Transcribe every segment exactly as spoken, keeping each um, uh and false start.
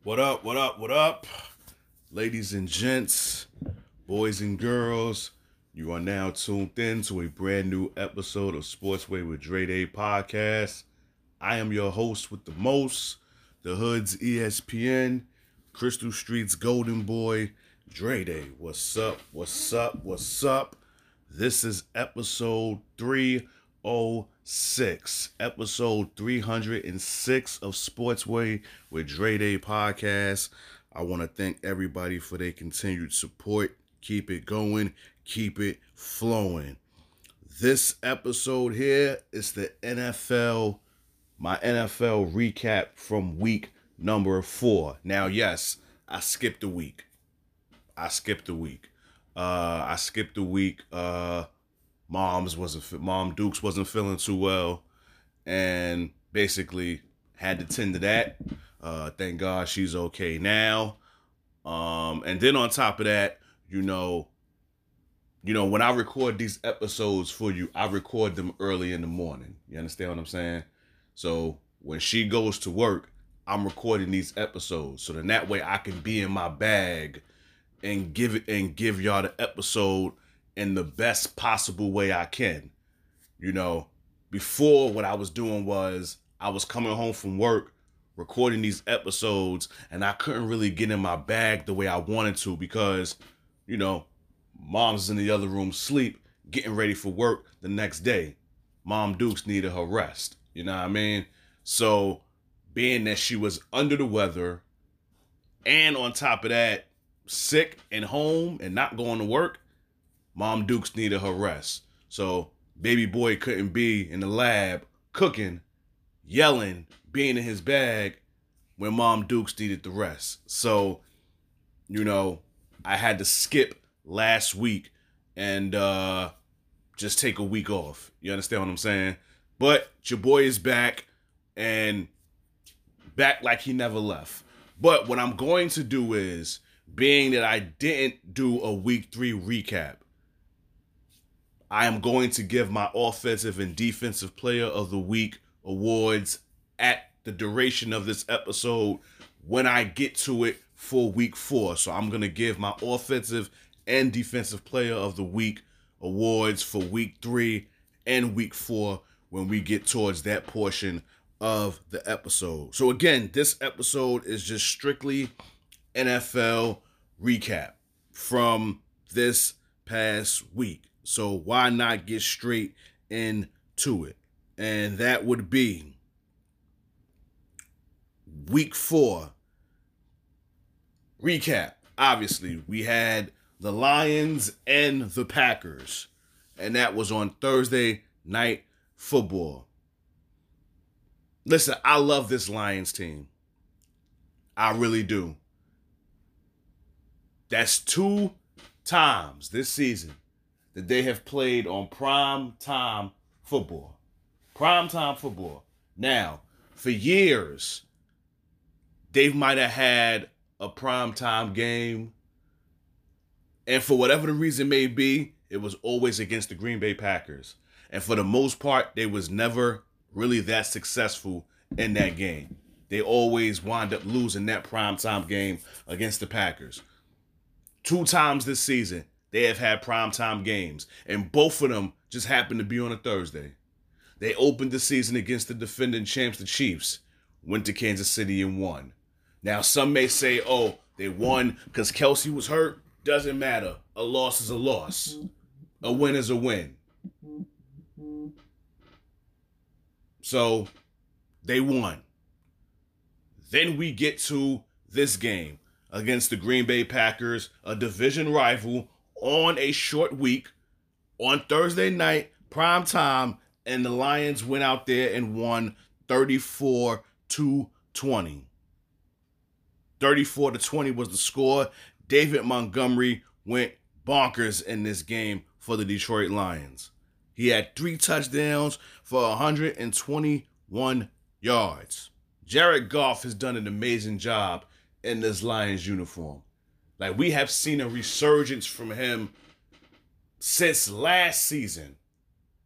What up, what up, what up? Ladies and gents, boys and girls, you are now tuned in to a brand new episode of Sportsway with Dre Day podcast. I am your host with the most, the Hood's E S P N, Crystal Street's Golden Boy, Dre Day. What's up, what's up, what's up? This is episode three oh six, episode three hundred six of Sportsway with Dre Day podcast. I want to thank everybody for their continued support. Keep it going, keep it flowing. This episode here is the N F L, my N F L recap from week number four. Now, yes, I skipped a week. I skipped a week. Uh, I skipped a week. Uh, Mom's wasn't. Mom Dukes wasn't feeling too well, and basically had to tend to that. Uh, thank God she's okay now. Um, and then on top of that, you know, you know, when I record these episodes for you, I record them early in the morning. You understand what I'm saying? So when she goes to work, I'm recording these episodes, so then that way I can be in my bag and give it and give y'all the episode in the best possible way I can. You know, before what I was doing was I was coming home from work, recording these episodes, and I couldn't really get in my bag the way I wanted to because, you know, Mom's in the other room sleep, getting ready for work the next day. Mom Dukes needed her rest. You know what I mean? So being that she was under the weather and on top of that, sick and home and not going to work, Mom Dukes needed her rest. So baby boy couldn't be in the lab cooking, yelling, being in his bag when Mom Dukes needed the rest. So, you know, I had to skip last week and uh, just take a week off. You understand what I'm saying? But your boy is back and back like he never left. But what I'm going to do is, being that I didn't do a week three recap, I am going to give my offensive and defensive player of the week awards at the duration of this episode when I get to it for week four. So I'm going to give my offensive and defensive player of the week awards for week three and week four when we get towards that portion of the episode. So again, this episode is just strictly N F L recap from this past week. So why not get straight into it? And that would be week four recap. Obviously, we had the Lions and the Packers, and that was on Thursday Night Football. Listen, I love this Lions team. I really do. That's two times this season that they have played on prime time football. Prime time football. Now, for years, they might have had a prime time game, and for whatever the reason may be, it was always against the Green Bay Packers. And for the most part, they was never really that successful in that game. They always wind up losing that primetime game against the Packers. Two times this season, they have had primetime games, and both of them just happened to be on a Thursday. They opened the season against the defending champs, the Chiefs, went to Kansas City and won. Now, some may say, oh, they won because Kelsey was hurt. Doesn't matter. A loss is a loss. A win is a win. So, they won. Then we get to this game against the Green Bay Packers, a division rival, on a short week, on Thursday night, prime time, and the Lions went out there and won thirty-four to twenty. thirty-four to twenty was the score. David Montgomery went bonkers in this game for the Detroit Lions. He had three touchdowns for one hundred twenty-one yards. Jared Goff has done an amazing job in this Lions uniform. Like, we have seen a resurgence from him since last season.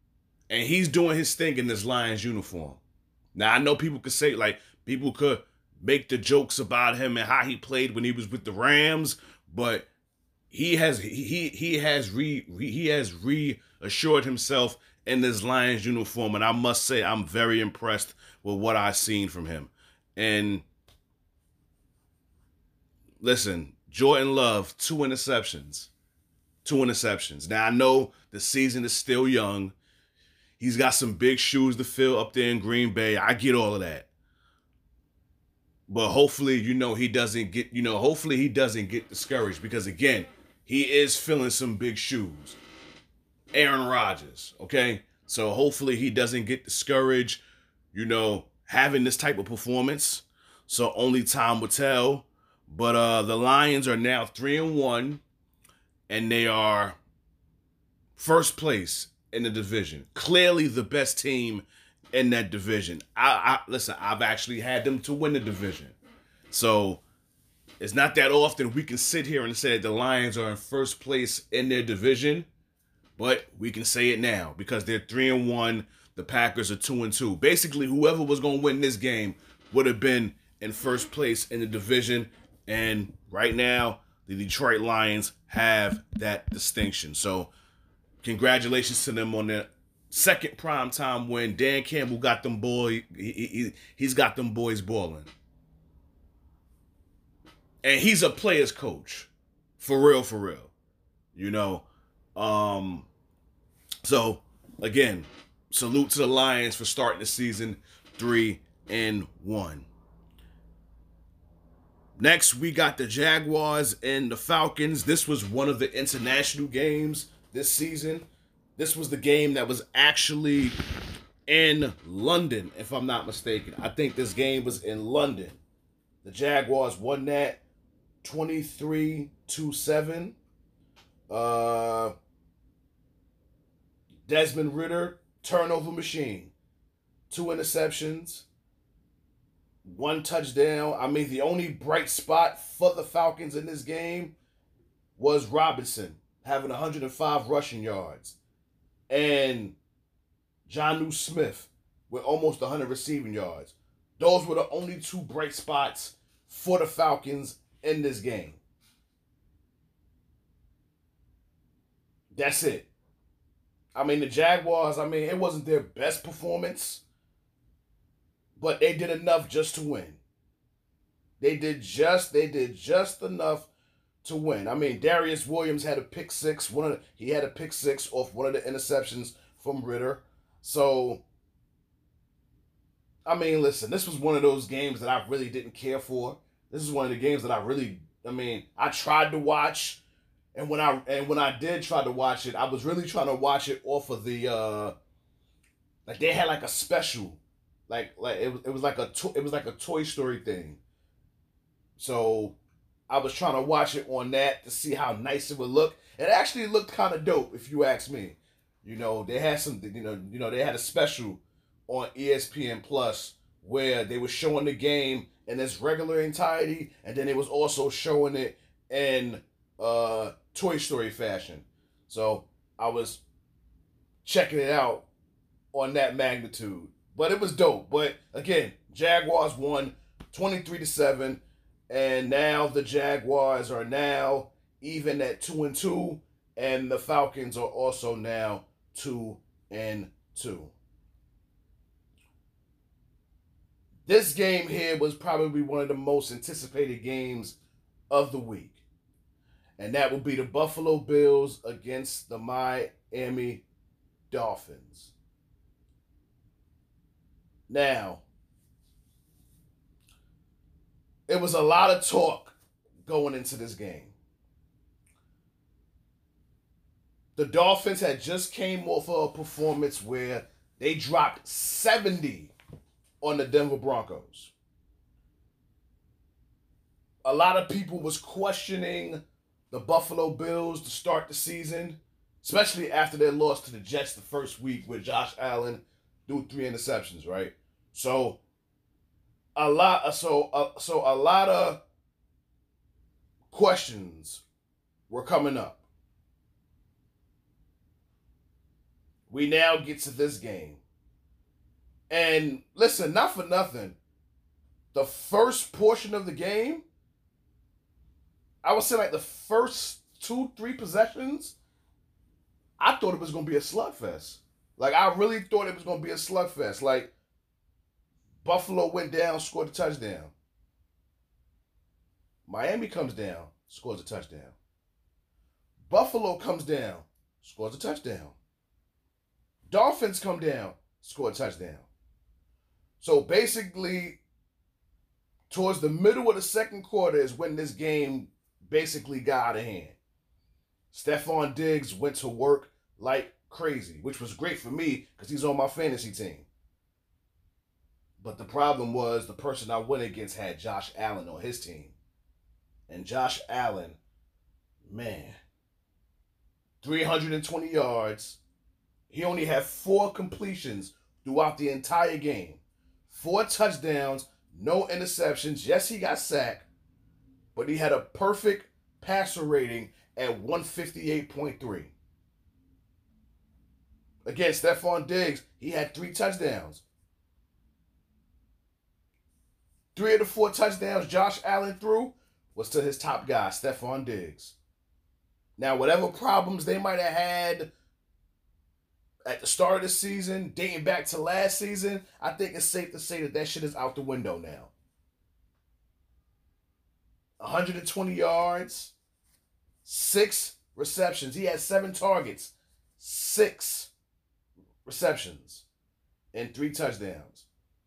And he's doing his thing in this Lions uniform. Now, I know people could say, like, people could make the jokes about him and how he played when he was with the Rams, but he has he he has re, re he has reassured himself in this Lions uniform, and I must say I'm very impressed with what I've seen from him. And listen, Jordan Love, two interceptions. Two interceptions. Now, I know the season is still young. He's got some big shoes to fill up there in Green Bay. I get all of that. But hopefully, you know, he doesn't get, you know, hopefully he doesn't get discouraged because, again, he is filling some big shoes. Aaron Rodgers, okay? So hopefully he doesn't get discouraged, you know, having this type of performance. So only time will tell. But uh, the Lions are now three and one, and they are first place in the division. Clearly the best team in that division. I, I listen, I've actually had them to win the division. So it's not that often we can sit here and say that the Lions are in first place in their division, but we can say it now because they're three and one. The Packers are two and two. Basically, whoever was going to win this game would have been in first place in the division. And right now, the Detroit Lions have that distinction. So congratulations to them on their second primetime win. Dan Campbell got them boy. He, he, he's got them boys balling. And he's a player's coach. For real, for real. You know. Um, so, again, salute to the Lions for starting the season three and one. Next, we got the Jaguars and the Falcons. This was one of the international games this season. This was the game that was actually in London, if I'm not mistaken. I think this game was in London. The Jaguars won that twenty-three to seven. Uh, Desmond Ridder, turnover machine. Two interceptions. One touchdown. I mean, the only bright spot for the Falcons in this game was Robinson having one hundred five rushing yards. And Jonnu Smith with almost one hundred receiving yards. Those were the only two bright spots for the Falcons in this game. That's it. I mean, the Jaguars, I mean, it wasn't their best performance, but they did enough just to win. They did just, they did just enough to win. I mean, Darius Williams had a pick six. One of the, he had a pick six off one of the interceptions from Ridder. So, I mean, listen, this was one of those games that I really didn't care for. This is one of the games that I really, I mean, I tried to watch, and when I and when I did try to watch it, I was really trying to watch it off of the, uh, like they had like a special. Like like it was it was like a to, it was like a Toy Story thing. So I was trying to watch it on that to see how nice it would look. It actually looked kind of dope, if you ask me. You know, they had some you know you know they had a special on E S P N Plus where they were showing the game in its regular entirety, and then it was also showing it in uh, Toy Story fashion. So I was checking it out on that magnitude. But it was dope. But again, Jaguars won twenty-three to seven. And now the Jaguars are now even at two and two. And the Falcons are also now two and two. This game here was probably one of the most anticipated games of the week. And that would be the Buffalo Bills against the Miami Dolphins. Now, it was a lot of talk going into this game. The Dolphins had just came off of a performance where they dropped seventy on the Denver Broncos. A lot of people was questioning the Buffalo Bills to start the season, especially after their loss to the Jets the first week with Josh Allen threw three interceptions, right? So a lot, so uh, so a lot of questions were coming up. We now get to this game, and listen, not for nothing, the first portion of the game, I would say like the first two, three possessions, I thought it was going to be a slugfest. Like, I really thought it was going to be a slugfest. Like, Buffalo went down, scored a touchdown. Miami comes down, scores a touchdown. Buffalo comes down, scores a touchdown. Dolphins come down, score a touchdown. So basically, towards the middle of the second quarter is when this game basically got out of hand. Stephon Diggs went to work like crazy, which was great for me because he's on my fantasy team. But the problem was the person I went against had Josh Allen on his team. And Josh Allen, man, three hundred twenty yards. He only had four completions throughout the entire game. Four touchdowns, no interceptions. Yes, he got sacked, but he had a perfect passer rating at one fifty-eight point three. Again, Stephon Diggs, he had three touchdowns. Three of the four touchdowns Josh Allen threw was to his top guy, Stephon Diggs. Now, whatever problems they might have had at the start of the season, dating back to last season, I think it's safe to say that that shit is out the window now. one hundred twenty yards, six receptions. He had seven targets, six receptions, and three touchdowns.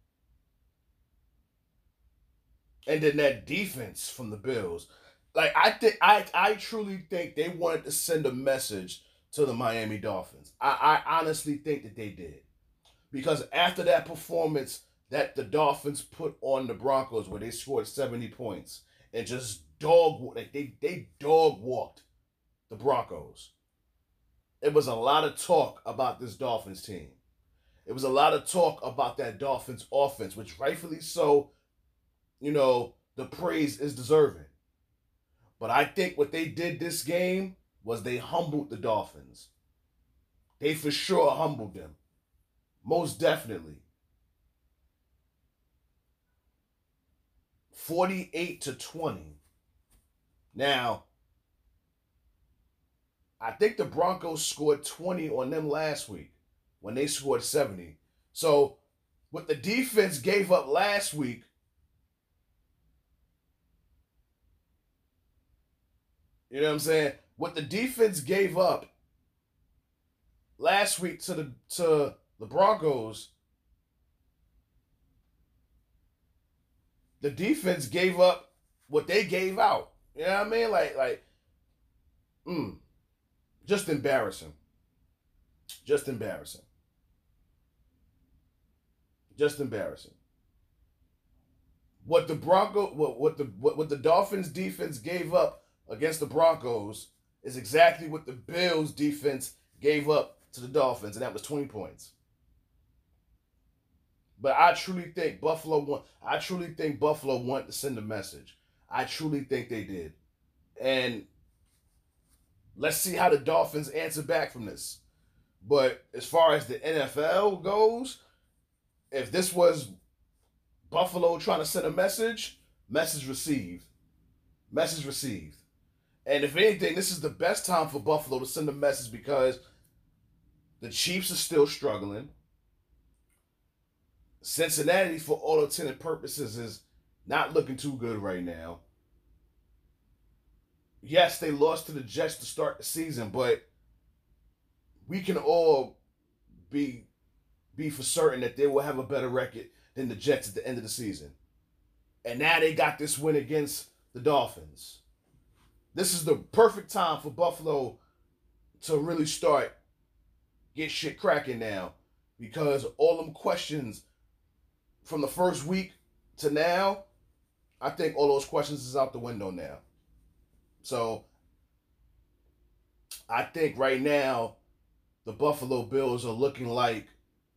And then that defense from the Bills. Like, I think I, I truly think they wanted to send a message to the Miami Dolphins. I, I honestly think that they did. Because after that performance that the Dolphins put on the Broncos where they scored seventy points and just dog like they, they dog walked the Broncos. It was a lot of talk about this Dolphins team. It was a lot of talk about that Dolphins offense, which rightfully so, you know, the praise is deserving. But I think what they did this game was they humbled the Dolphins. They for sure humbled them. Most definitely. forty-eight to twenty. Now, I think the Broncos scored twenty on them last week when they scored seventy. So, what the defense gave up last week, you know what I'm saying? What the defense gave up last week to the to the Broncos, the defense gave up what they gave out. You know what I mean? Like, like, mm, just embarrassing. Just embarrassing. Just embarrassing. What the Bronco, what what the what, what the Dolphins defense gave up against the Broncos is exactly what the Bills defense gave up to the Dolphins, and that was twenty points. But I truly think Buffalo want. I truly think Buffalo want to send a message. I truly think they did, and let's see how the Dolphins answer back from this. But as far as the N F L goes, if this was Buffalo trying to send a message, message received. Message received. And if anything, this is the best time for Buffalo to send a message because the Chiefs are still struggling. Cincinnati, for all intents and purposes, is not looking too good right now. Yes, they lost to the Jets to start the season, but we can all be, be for certain that they will have a better record than the Jets at the end of the season. And now they got this win against the Dolphins. This is the perfect time for Buffalo to really start get shit cracking now, because all them questions from the first week to now, I think all those questions is out the window now. So I think right now the Buffalo Bills are looking like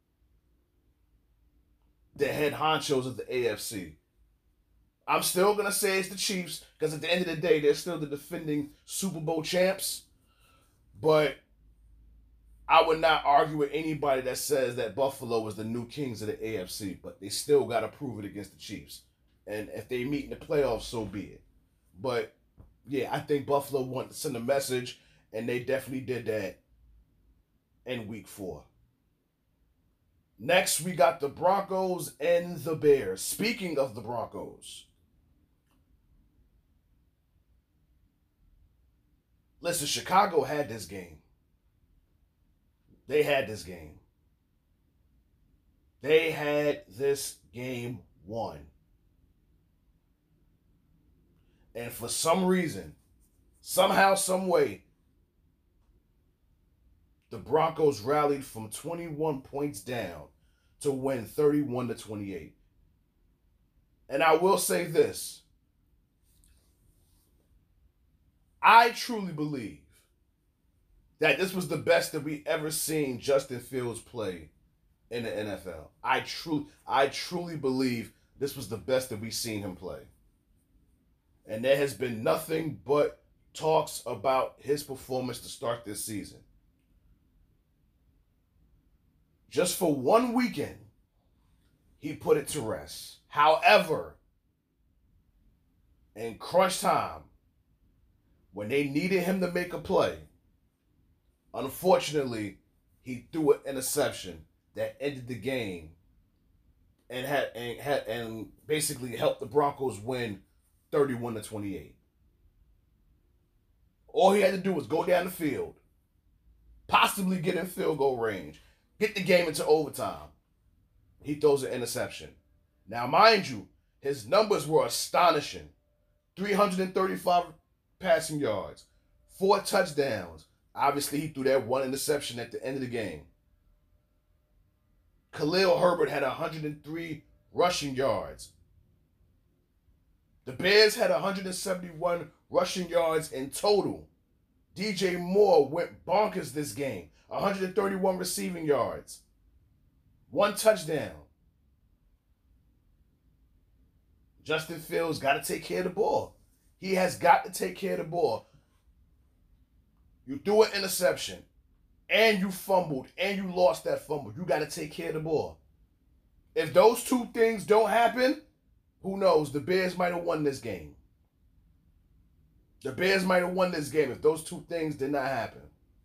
the head honchos of the A F C. I'm still going to say it's the Chiefs because at the end of the day, they're still the defending Super Bowl champs. But I would not argue with anybody that says that Buffalo is the new kings of the A F C, but they still got to prove it against the Chiefs. And if they meet in the playoffs, so be it. But, yeah, I think Buffalo wanted to send a message, and they definitely did that in week four. Next, we got the Broncos and the Bears. Speaking of the Broncos, listen, Chicago had this game. They had this game. They had this game won. And for some reason, somehow, some way, the Broncos rallied from twenty-one points down to win thirty-one to twenty-eight. And I will say this. I truly believe that this was the best that we ever seen Justin Fields play in the N F L. I truly, I truly believe this was the best that we've seen him play. And there has been nothing but talks about his performance to start this season. Just for one weekend, he put it to rest. However, in crunch time, when they needed him to make a play, unfortunately, he threw an interception that ended the game and had and had and basically helped the Broncos win thirty-one to twenty-eight. All he had to do was go down the field, possibly get in field goal range, get the game into overtime. He throws an interception. Now, mind you, his numbers were astonishing. three hundred thirty-five passing yards, four touchdowns. Obviously, he threw that one interception at the end of the game. Khalil Herbert had one hundred three rushing yards. The Bears had one hundred seventy-one rushing yards in total. D J Moore went bonkers this game. one hundred thirty-one receiving yards. One touchdown. Justin Fields got to take care of the ball. He has got to take care of the ball. You threw an interception, and you fumbled, and you lost that fumble. You got to take care of the ball. If those two things don't happen, who knows? The Bears might have won this game. The Bears might have won this game if those two things did not happen.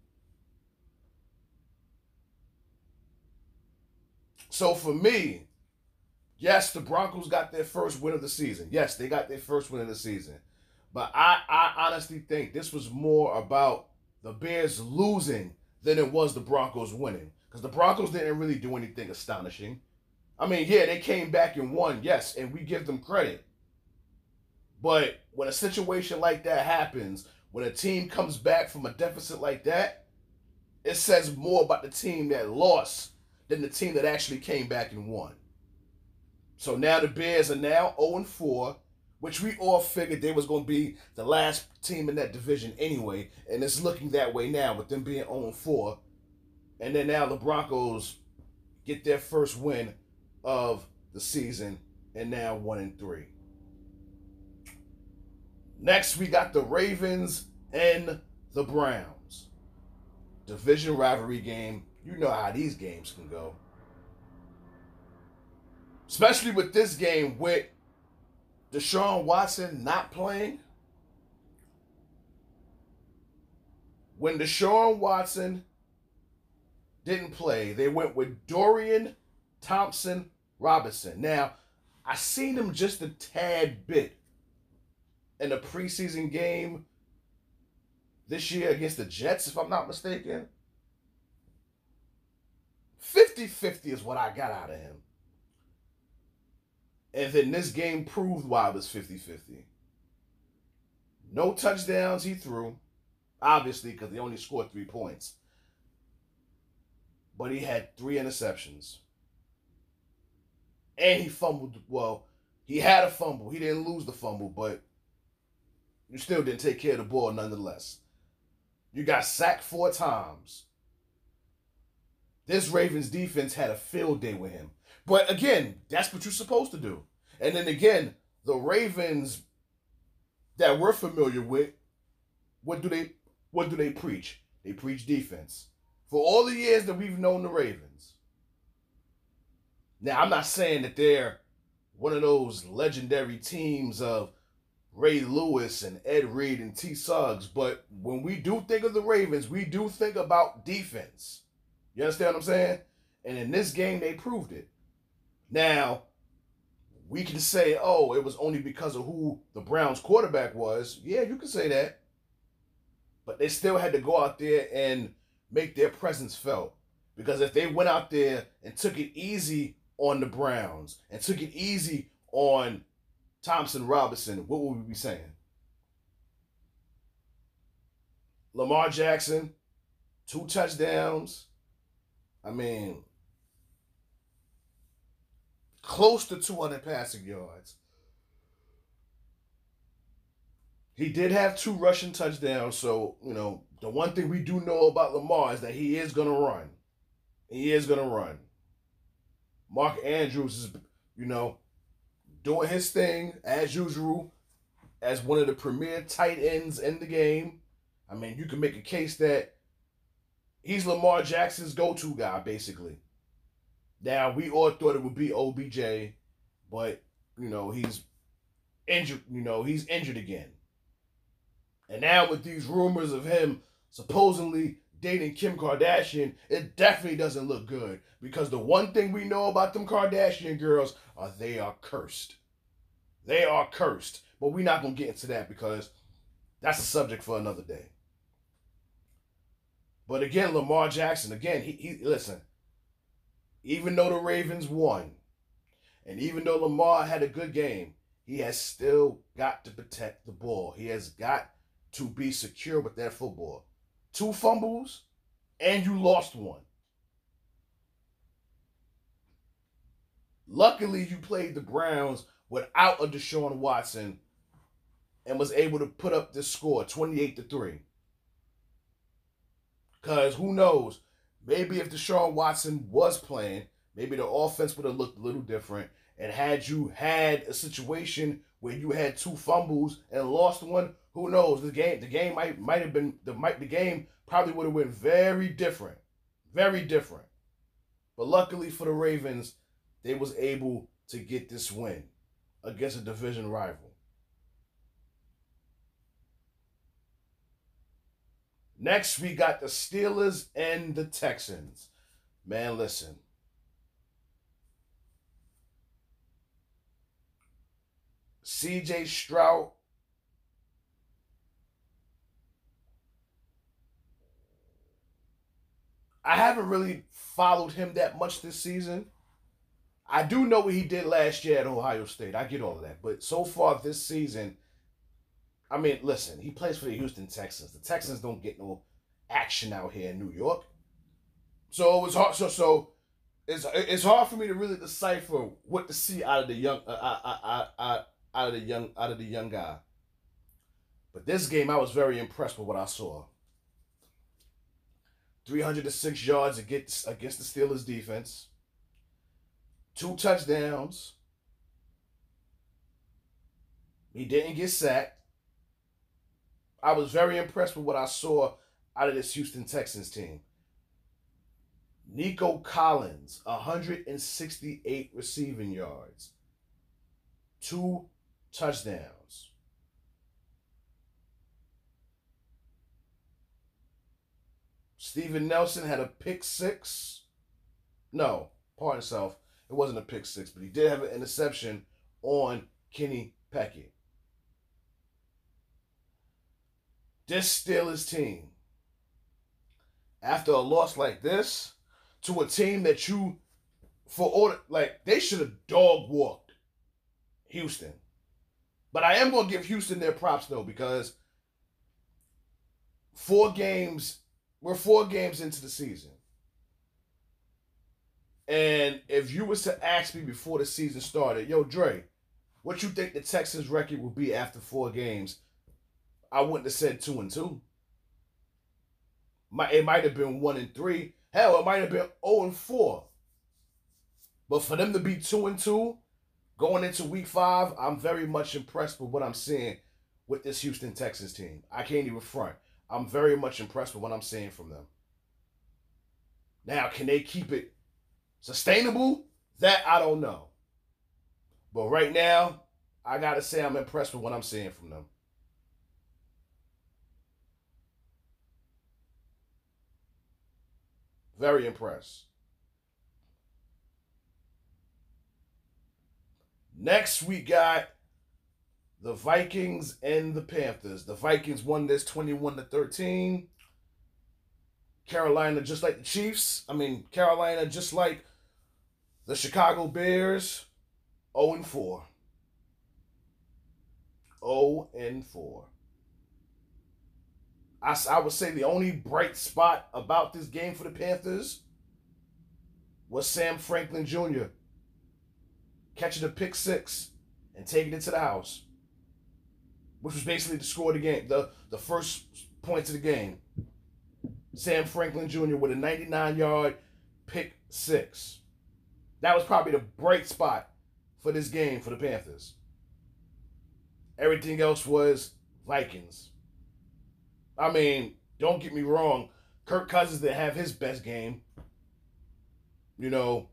So for me, yes, the Broncos got their first win of the season. Yes, they got their first win of the season. But I, I honestly think this was more about the Bears losing than it was the Broncos winning. Because the Broncos didn't really do anything astonishing. I mean, yeah, they came back and won, yes, and we give them credit. But when a situation like that happens, when a team comes back from a deficit like that, it says more about the team that lost than the team that actually came back and won. So now the Bears are now oh and four, which we all figured they was going to be the last team in that division anyway, and it's looking that way now with them being oh and four. And then now the Broncos get their first win of the season, and now one and three. Next, we got the Ravens and the Browns. Division rivalry game. You know how these games can go. Especially with this game with Deshaun Watson not playing. When Deshaun Watson didn't play, they went with Dorian Thompson Robinson. Now, I seen him just a tad bit in a preseason game this year against the Jets, if I'm not mistaken. fifty-fifty is what I got out of him. And then this game proved why it was fifty-fifty. No touchdowns he threw, obviously, because he only scored three points. But he had three interceptions. And he fumbled. Well, he had a fumble. He didn't lose the fumble, but you still didn't take care of the ball nonetheless. You got sacked four times. This Ravens defense had a field day with him. But again, that's what you're supposed to do. And then again, the Ravens that we're familiar with, what do they what do they preach? They preach defense. For all the years that we've known the Ravens. Now, I'm not saying that they're one of those legendary teams of Ray Lewis and Ed Reed and T. Suggs. But when we do think of the Ravens, we do think about defense. You understand what I'm saying? And in this game, they proved it. Now, we can say, oh, it was only because of who the Browns quarterback was. Yeah, you can say that. But they still had to go out there and make their presence felt. Because if they went out there and took it easy on the Browns and took it easy on Thompson Robinson, what would we be saying? Lamar Jackson, two touchdowns. I mean, close to two hundred passing yards. He did have two rushing touchdowns, so, you know, the one thing we do know about Lamar is that he is going to run. He is going to run. Mark Andrews is, you know, doing his thing, as usual, as one of the premier tight ends in the game. I mean, you can make a case that he's Lamar Jackson's go-to guy, basically. Now, we all thought it would be O B J, but, you know, he's injured, you know, he's injured again. And now with these rumors of him supposedly dating Kim Kardashian, it definitely doesn't look good. Because the one thing we know about them Kardashian girls are they are cursed. They are cursed. But we're not going to get into that because that's a subject for another day. But again, Lamar Jackson, again, he, he listen, even though the Ravens won, and even though Lamar had a good game, he has still got to protect the ball. He has got to be secure with that football. Two fumbles, and you lost one. Luckily, you played the Browns without a Deshaun Watson and was able to put up this score, twenty-eight to three. Because who knows, maybe if Deshaun Watson was playing, maybe the offense would have looked a little different. And had you had a situation where you had two fumbles and lost one, who knows? The game, the game might might have been the might the game probably would have went very different, very different. But luckily for the Ravens, they was able to get this win against a division rival. Next, we got the Steelers and the Texans. Man, listen. C J Stroud, I haven't really followed him that much this season. I do know what he did last year at Ohio State. I get all of that. But so far this season, I mean, listen, he plays for the Houston Texans. The Texans don't get no action out here in New York. So it's hard. So so it's it's hard for me to really decipher what to see out of the young uh, uh, uh, uh, out of the young out of the young guy. But this game, I was very impressed with what I saw. three hundred six yards against against the Steelers defense. Two touchdowns. He didn't get sacked. I was very impressed with what I saw out of this Houston Texans team. Nico Collins, one hundred sixty-eight receiving yards. Two touchdowns. Steven Nelson had a pick six. No, pardon himself. It wasn't a pick six, but he did have an interception on Kenny Pickett. This Steelers team, after a loss like this, to a team that you, for order, like, they should have dog walked Houston. But I am going to give Houston their props, though, because four games, we're four games into the season. And if you was to ask me before the season started, yo, Dre, what you think the Texans' record would be after four games? I wouldn't have said two and two. It might have been one and three. Hell, it might have been zero and four. But for them to be two and two, going into week five, I'm very much impressed with what I'm seeing with this Houston Texans team. I can't even front. I'm very much impressed with what I'm seeing from them. Now, can they keep it sustainable? That I don't know. But right now, I got to say I'm impressed with what I'm seeing from them. Very impressed. Next, we got the Vikings and the Panthers. The Vikings won this twenty-one to thirteen. Carolina, just like the Chiefs. I mean, Carolina, just like the Chicago Bears, oh and four. oh and four. I, I would say the only bright spot about this game for the Panthers was Sam Franklin Junior catching a pick six and taking it to the house, which was basically the score of the game, the, the first points of the game. Sam Franklin Junior with a ninety-nine-yard pick six. That was probably the bright spot for this game for the Panthers. Everything else was Vikings. I mean, don't get me wrong. Kirk Cousins didn't have his best game. You know,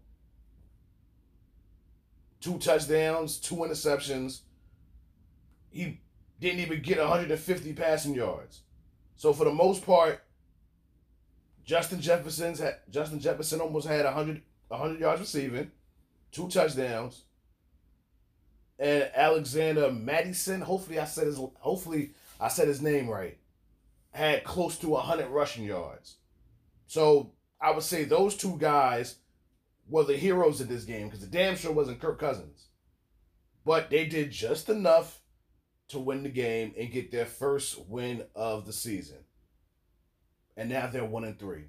two touchdowns, two interceptions. He didn't even get one hundred fifty passing yards. So for the most part, Justin Jefferson's had, Justin Jefferson almost had one hundred, one hundred yards receiving, two touchdowns. And Alexander Mattison, hopefully I said his hopefully I said his name right, had close to one hundred rushing yards. So I would say those two guys were the heroes of this game because the damn sure wasn't Kirk Cousins. But they did just enough to win the game and get their first win of the season. And now they're one and three.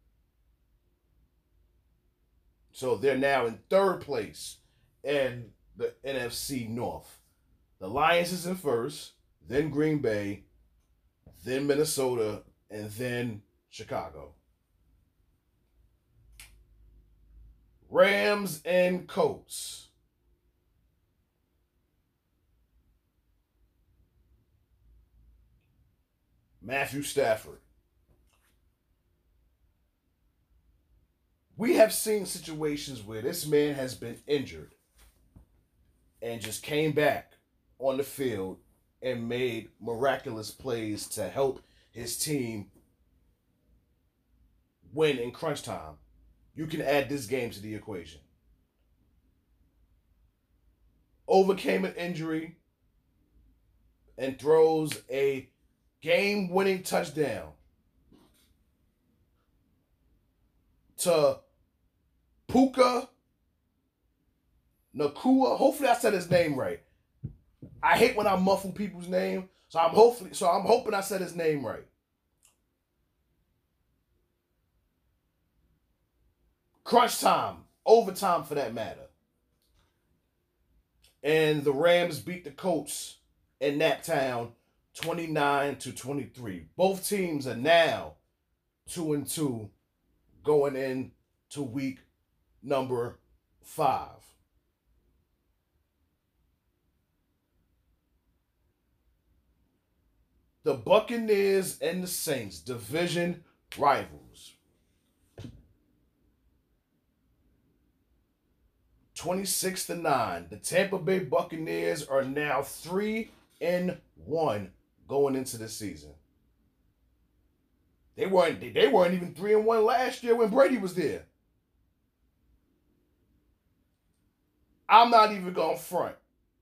So they're now in third place in the N F C North. The Lions is in first, then Green Bay, then Minnesota, and then Chicago. Rams and Colts. Matthew Stafford. We have seen situations where this man has been injured and just came back on the field and made miraculous plays to help his team win in crunch time. You can add this game to the equation. Overcame an injury and throws a game-winning touchdown to Puka Nacua. Hopefully I said his name right. I hate when I muffle people's name, so I'm hopefully so I'm hoping I said his name right. Crunch time, overtime for that matter. And the Rams beat the Colts in that town twenty-nine to twenty-three. Both teams are now two and two going into week number five. The Buccaneers and the Saints, division rivals. twenty-six to nine. The Tampa Bay Buccaneers are now three and one going into the season. They weren't they weren't even three and one last year when Brady was there. I'm not even going to front.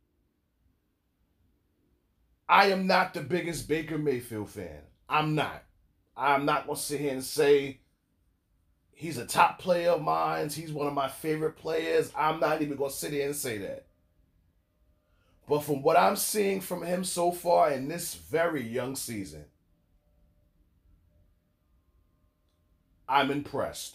I am not the biggest Baker Mayfield fan. I'm not. I'm not going to sit here and say he's a top player of mine. He's one of my favorite players. I'm not even going to sit here and say that. But from what I'm seeing from him so far in this very young season, I'm impressed.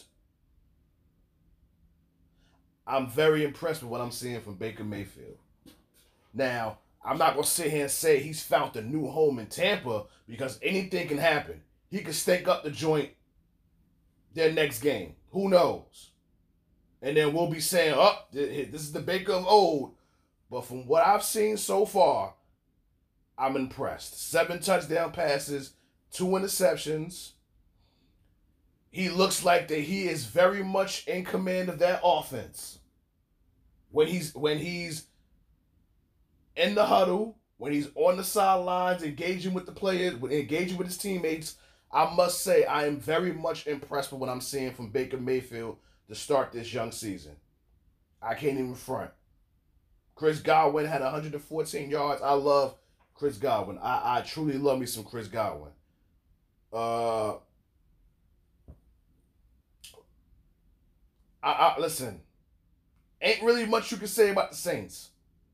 I'm very impressed with what I'm seeing from Baker Mayfield. Now, I'm not going to sit here and say he's found a new home in Tampa because anything can happen. He could stake up the joint their next game. Who knows? And then we'll be saying, oh, this is the Baker of old. But from what I've seen so far, I'm impressed. Seven touchdown passes, two interceptions. He looks like that he is very much in command of that offense. When he's when he's in the huddle, when he's on the sidelines, engaging with the players, engaging with his teammates, I must say I am very much impressed with what I'm seeing from Baker Mayfield to start this young season. I can't even front. Chris Godwin had one hundred fourteen yards. I love Chris Godwin. I, I truly love me some Chris Godwin. Uh, I, I listen. Ain't really much you can say about the Saints.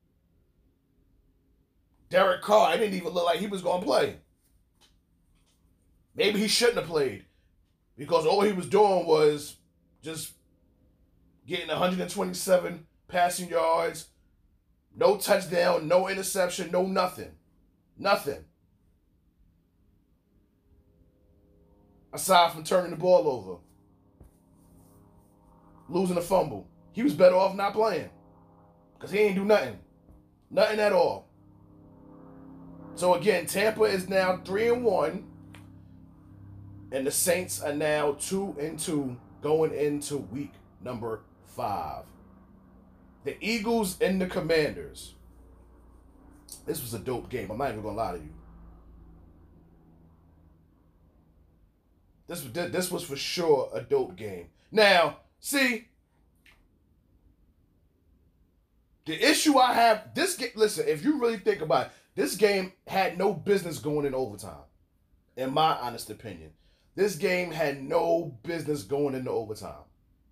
Derek Carr, I didn't even look like he was going to play. Maybe he shouldn't have played because all he was doing was just getting one hundred twenty-seven passing yards, no touchdown, no interception, no nothing. Nothing. Aside from turning the ball over, losing a fumble. He was better off not playing because he ain't do nothing. Nothing at all. So again, Tampa is now three and one, and the Saints are now two and two going into week number five. The Eagles and the Commanders. This was a dope game. I'm not even gonna lie to you. This this was for sure a dope game. Now, see, the issue I have this game. Listen, if you really think about it, this game had no business going in overtime. In my honest opinion, this game had no business going into overtime.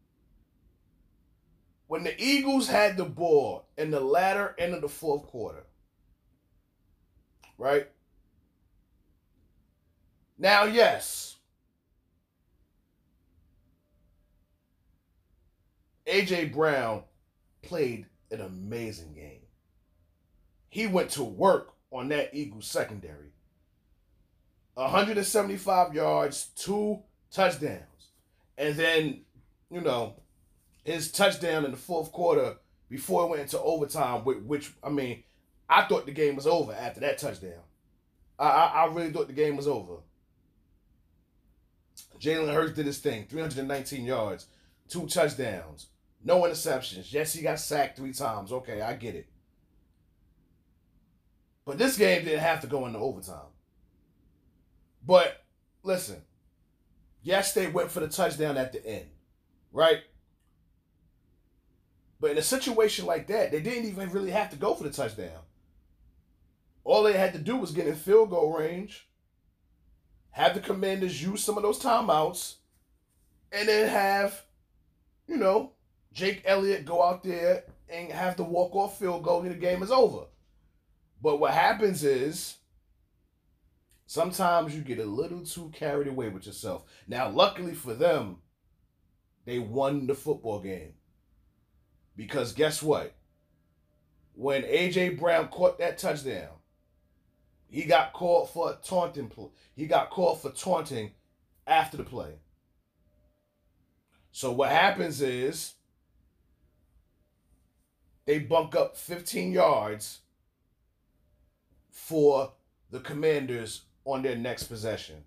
When the Eagles had the ball in the latter end of the fourth quarter, right? Now, yes, A J Brown played an amazing game. He went to work on that Eagles secondary. one hundred seventy-five yards, two touchdowns. And then, you know, his touchdown in the fourth quarter before it went into overtime, which, I mean, I thought the game was over after that touchdown. I, I, I really thought the game was over. Jalen Hurts did his thing, three hundred nineteen yards, two touchdowns, no interceptions. Yes, he got sacked three times. Okay, I get it. But this game didn't have to go into overtime. But, listen, yes, they went for the touchdown at the end, right? But in a situation like that, they didn't even really have to go for the touchdown. All they had to do was get in field goal range, have the Commanders use some of those timeouts, and then have, you know, Jake Elliott go out there and have the walk-off field goal and the game is over. But what happens is sometimes you get a little too carried away with yourself. Now, luckily for them, they won the football game. Because guess what? When A J Brown caught that touchdown, he got called for a taunting play. He got called for taunting after the play. So what happens is they bunk up fifteen yards for the Commanders on their next possession.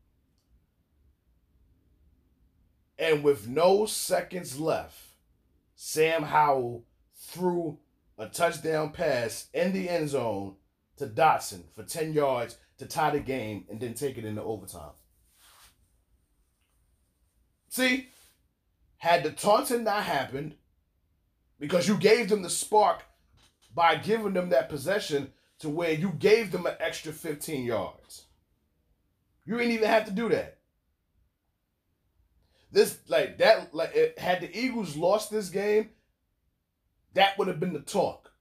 And with no seconds left, Sam Howell threw a touchdown pass in the end zone to Dotson for ten yards to tie the game and then take it into overtime. See, had the taunting not happened, because you gave them the spark by giving them that possession to where you gave them an extra fifteen yards. You didn't even have to do that. This, like, that, like, it, had the Eagles lost this game, that would have been the talk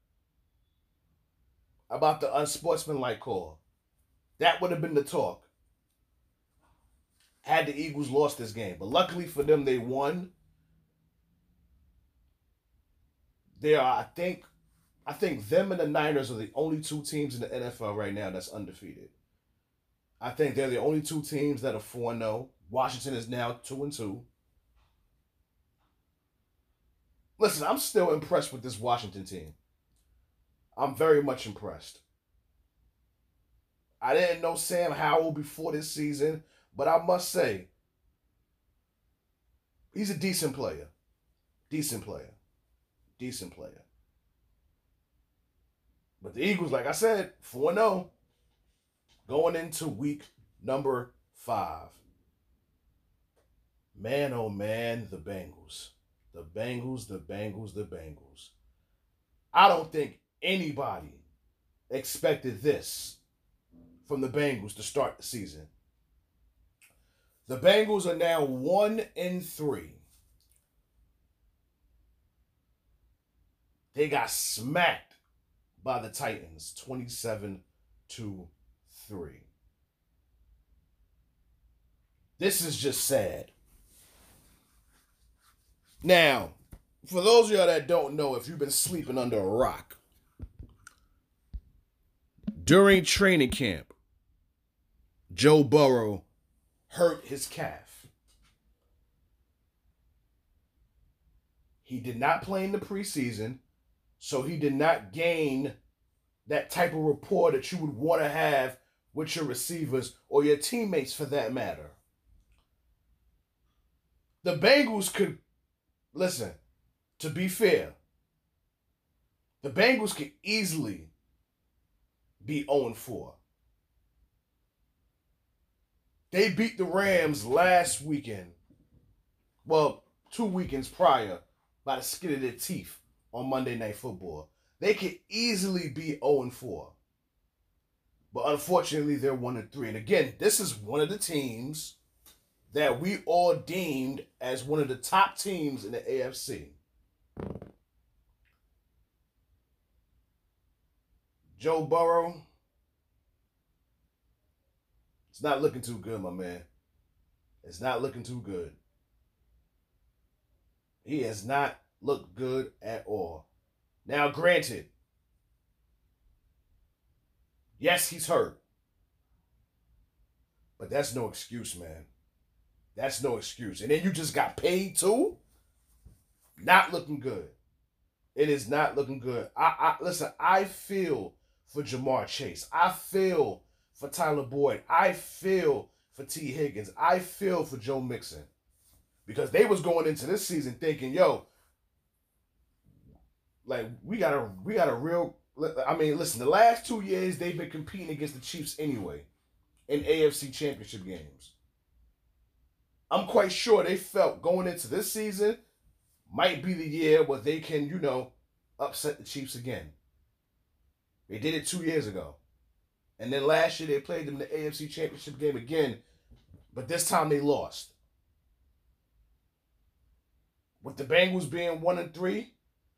about the unsportsmanlike call. That would have been the talk had the Eagles lost this game. But luckily for them, they won. They are, I think, I think them and the Niners are the only two teams in the N F L right now that's undefeated. I think they're the only two teams that are four and oh. Washington is now two and two. Listen, I'm still impressed with this Washington team. I'm very much impressed. I didn't know Sam Howell before this season, but I must say, he's a decent player. Decent player. Decent player. But the Eagles, like I said, four and oh going into week number five. Man, oh man, the Bengals. The Bengals, the Bengals, the Bengals. I don't think anybody expected this from the Bengals to start the season. The Bengals are now one and three. They got smacked by the Titans, twenty-seven to three. This is just sad. Now, for those of y'all that don't know, if you've been sleeping under a rock, during training camp, Joe Burrow hurt his calf. He did not play in the preseason, so he did not gain that type of rapport that you would want to have with your receivers or your teammates for that matter. The Bengals could, listen, to be fair, the Bengals could easily be oh and four. They beat the Rams last weekend. Well, two weekends prior by the skin of their teeth on Monday Night Football. They could easily be oh and four. But unfortunately, they're one and three. And again, this is one of the teams that we all deemed as one of the top teams in the A F C. Joe Burrow, it's not looking too good, my man. It's not looking too good. He has not looked good at all. Now, granted, yes, he's hurt. But that's no excuse, man. That's no excuse. And then you just got paid too? Not looking good. It is not looking good. I, I listen, I feel for Jamar Chase. I feel for Tyler Boyd. I feel for T. Higgins. I feel for Joe Mixon. Because they was going into this season thinking, yo, like, we got a we got a real, I mean, listen, the last two years they've been competing against the Chiefs anyway in A F C championship games. I'm quite sure they felt going into this season might be the year where they can, you know, upset the Chiefs again. They did it two years ago. And then last year they played them in the A F C championship game again, but this time they lost. With the Bengals being one and three,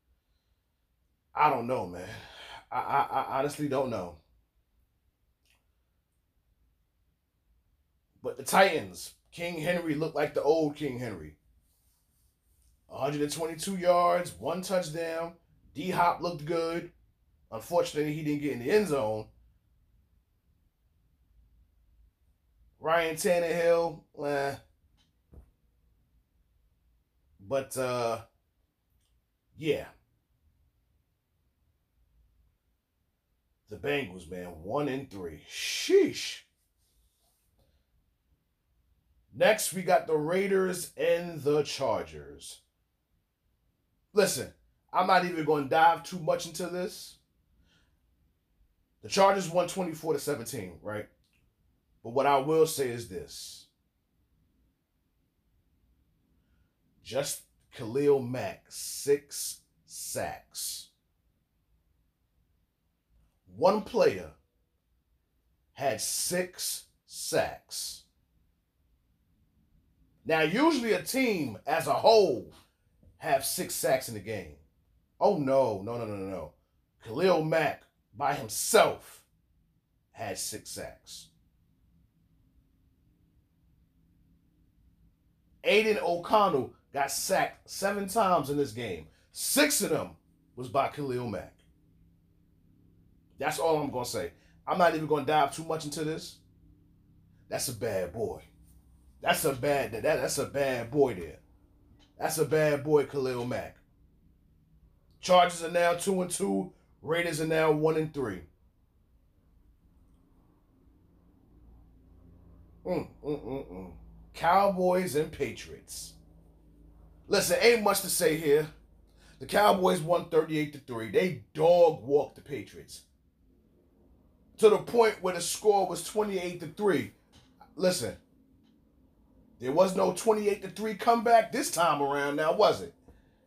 I don't know, man. I, I, I honestly don't know. But the Titans, King Henry looked like the old King Henry. one hundred twenty-two yards, one touchdown. D-Hop looked good. Unfortunately, he didn't get in the end zone. Ryan Tannehill, eh. But, uh, yeah. The Bengals, man, one and three. Sheesh. Next, we got the Raiders and the Chargers. Listen, I'm not even going to dive too much into this. The Chargers won twenty-four to seventeen, right? But what I will say is this. Just Khalil Mack, six sacks. One player had six sacks. Now, usually a team as a whole have six sacks in the game. Oh, no, no, no, no, no, no. Khalil Mack by himself had six sacks. Aiden O'Connell got sacked seven times in this game. Six of them was by Khalil Mack. That's all I'm going to say. I'm not even going to dive too much into this. That's a bad boy. That's a bad that, that's a bad boy there. That's a bad boy, Khalil Mack. Chargers are now two and two. Raiders are now one and three. Mm, mm, mm, mm. Cowboys and Patriots. Listen, ain't much to say here. The Cowboys won thirty-eight to three. They dog walked the Patriots. to the point where the score was twenty-eight to three. Listen, there was no twenty-eight to three comeback this time around now, was it?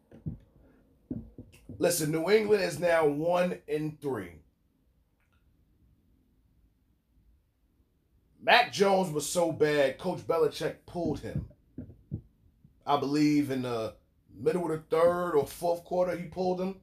Listen, New England is now one and three. Mac Jones was so bad, Coach Belichick pulled him. I believe in the middle of the third or fourth quarter, he pulled him.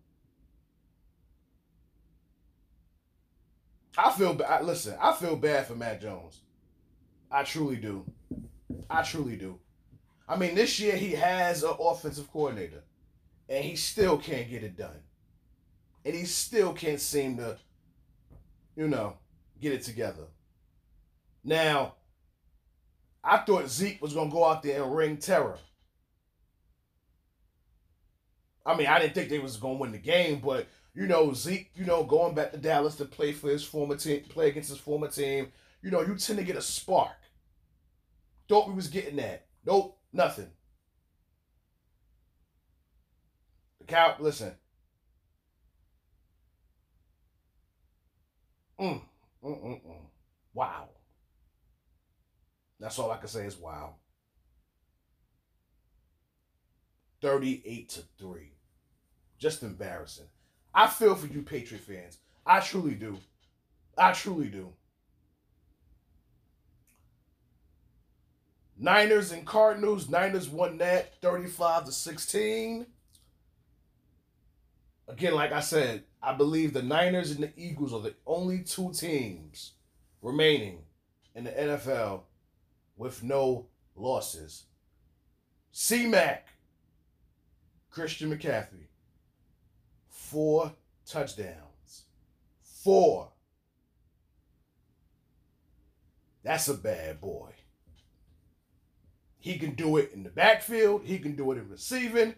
I feel bad. Listen, I feel bad for Mac Jones. I truly do. I truly do. I mean, this year he has an offensive coordinator, and he still can't get it done. And he still can't seem to, you know, get it together. Now, I thought Zeke was going to go out there and ring terror. I mean, I didn't think they was going to win the game, but, you know, Zeke, you know, going back to Dallas to play for his former team, play against his former team, you know, you tend to get a spark. Thought we was getting that. Nope, nothing. The Cow, listen. Mm, mm, mm, mm. Wow. That's all I can say is wow. thirty-eight to three. Just embarrassing. I feel for you Patriot fans. I truly do. I truly do. Niners and Cardinals. Niners won that thirty-five to sixteen. Again, like I said, I believe the Niners and the Eagles are the only two teams remaining in the N F L with no losses. C-Mac, Christian McCaffrey, four touchdowns. Four. That's a bad boy. He can do it in the backfield. He can do it in receiving.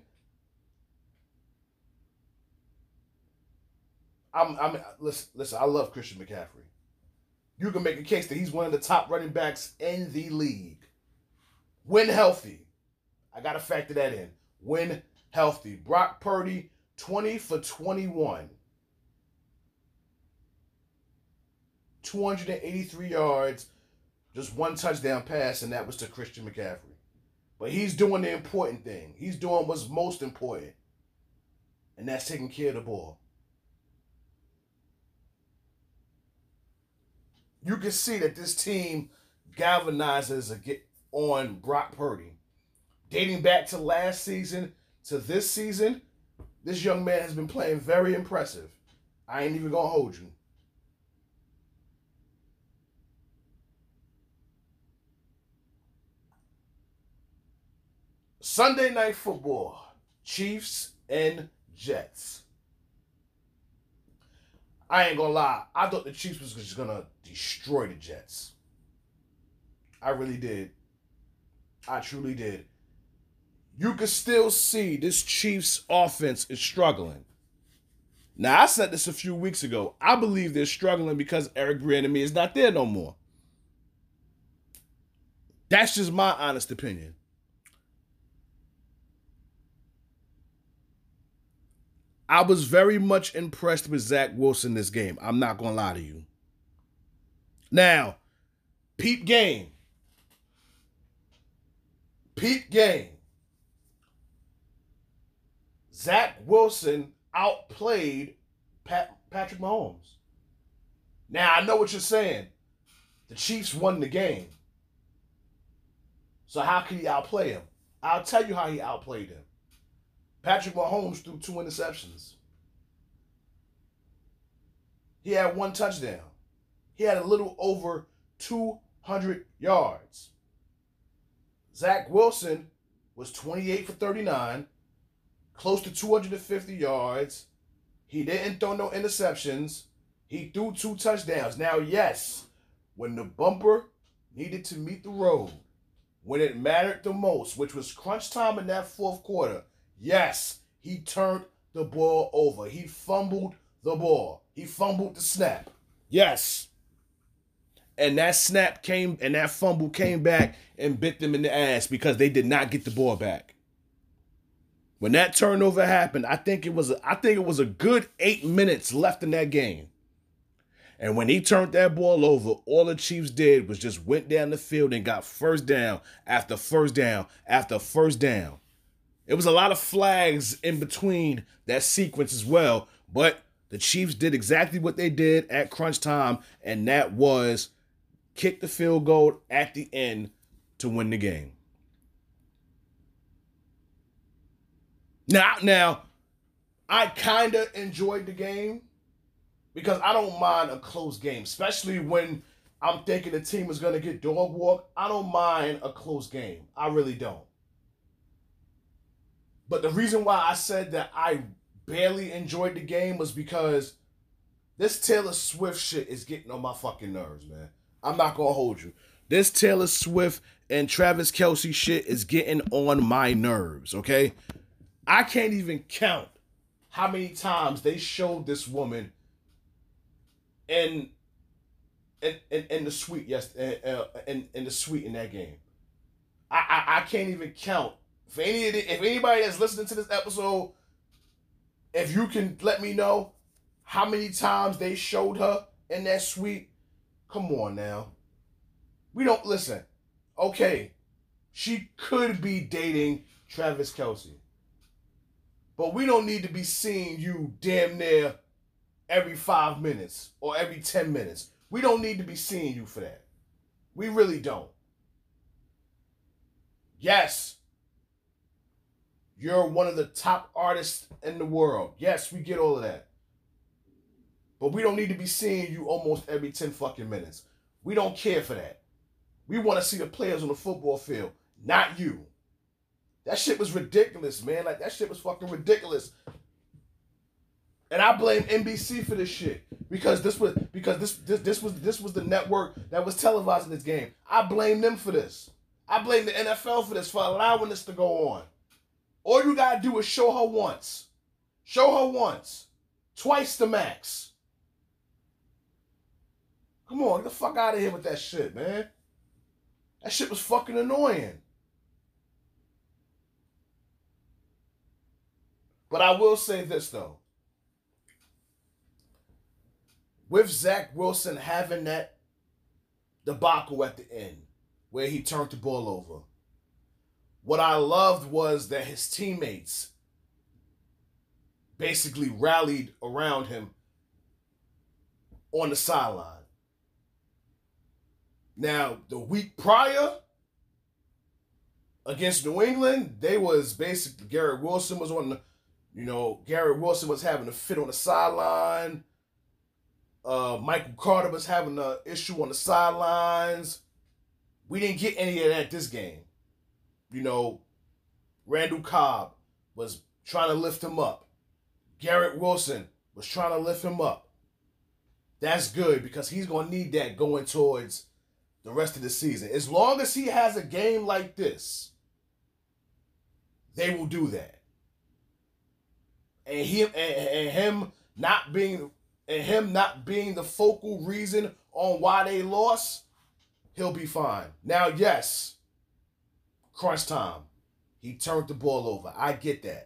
I'm, I'm, listen, listen, I love Christian McCaffrey. You can make a case that he's one of the top running backs in the league. When healthy. I got to factor that in. When healthy. Brock Purdy, twenty for twenty-one. two hundred eighty-three yards. Just one touchdown pass, and that was to Christian McCaffrey. But he's doing the important thing. He's doing what's most important. And that's taking care of the ball. You can see that this team galvanizes on Brock Purdy. Dating back to last season to this season, this young man has been playing very impressive. I ain't even going to hold you. Sunday Night Football, Chiefs and Jets. I ain't gonna lie, I thought the Chiefs was just gonna destroy the Jets. I really did. I truly did. You can still see this Chiefs offense is struggling. Now, I said this a few weeks ago. I believe they're struggling because Eric Bieniemy is not there no more. That's just my honest opinion. I was very much impressed with Zach Wilson this game. I'm not going to lie to you. Now, peep game. Peep game. Zach Wilson outplayed Pat, Patrick Mahomes. Now, I know what you're saying. The Chiefs won the game. So how can he outplay him? I'll tell you how he outplayed him. Patrick Mahomes threw two interceptions. He had one touchdown. He had a little over two hundred yards. Zach Wilson was twenty-eight for thirty-nine, close to two hundred fifty yards. He didn't throw no interceptions. He threw two touchdowns. Now, yes, when the bumper needed to meet the road, when it mattered the most, which was crunch time in that fourth quarter, yes, he turned the ball over. He fumbled the ball. He fumbled the snap. Yes. And that snap came, and that fumble came back and bit them in the ass because they did not get the ball back. When that turnover happened, I think it was a, I think it was a good eight minutes left in that game. And when he turned that ball over, all the Chiefs did was just went down the field and got first down after first down after first down. It was a lot of flags in between that sequence as well, but the Chiefs did exactly what they did at crunch time, and that was kick the field goal at the end to win the game. Now, now, I kind of enjoyed the game because I don't mind a close game, especially when I'm thinking the team is going to get dog walk. I don't mind a close game. I really don't. But the reason why I said that I barely enjoyed the game was because this Taylor Swift shit is getting on my fucking nerves, man. I'm not going to hold you. This Taylor Swift and Travis Kelce shit is getting on my nerves, okay? I can't even count how many times they showed this woman in in in, in the suite, yes, uh, in in the suite in that game. I, I I can't even count. If any of the, if anybody that's listening to this episode, if you can let me know how many times they showed her in that suite, come on now. We don't listen. Okay, she could be dating Travis Kelce. But we don't need to be seeing you damn near every five minutes or every ten minutes. We don't need to be seeing you for that. We really don't. Yes, you're one of the top artists in the world. Yes, we get all of that. But we don't need to be seeing you almost every ten fucking minutes. We don't care for that. We want to see the players on the football field, not you. That shit was ridiculous, man. Like, that shit was fucking ridiculous. And I blame N B C for this shit. Because this was because this this this was this was the network that was televising this game. I blame them for this. I blame the N F L for this, for allowing this to go on. All you gotta do is show her once. Show her once. Twice the max. Come on, get the fuck out of here with that shit, man. That shit was fucking annoying. But I will say this, though. With Zach Wilson having that debacle at the end, where he turned the ball over, what I loved was that his teammates basically rallied around him on the sideline. Now, the week prior, against New England, they was basically, Garrett Wilson was on the, you know, Garrett Wilson was having a fit on the sideline. Uh, Michael Carter was having an issue on the sidelines. We didn't get any of that this game. You know, Randall Cobb was trying to lift him up. Garrett Wilson was trying to lift him up. That's good because he's going to need that going towards the rest of the season. As long as he has a game like this, they will do that. And him and, and him not being and him not being the focal reason on why they lost, he'll be fine. Now, yes, crunch time. He turned the ball over. I get that.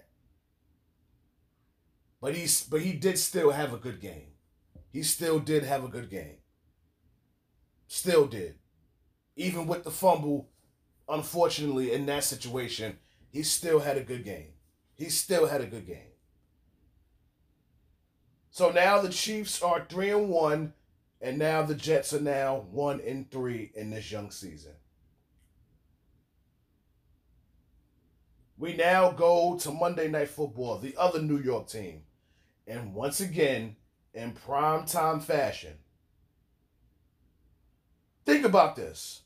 But he's but he did still have a good game. He still did have a good game. Still did. Even with the fumble, unfortunately, in that situation, he still had a good game. He still had a good game. So now the Chiefs are three and one, and now the Jets are now one and three in this young season. We now go to Monday Night Football, the other New York team. And once again, in primetime fashion. Think about this.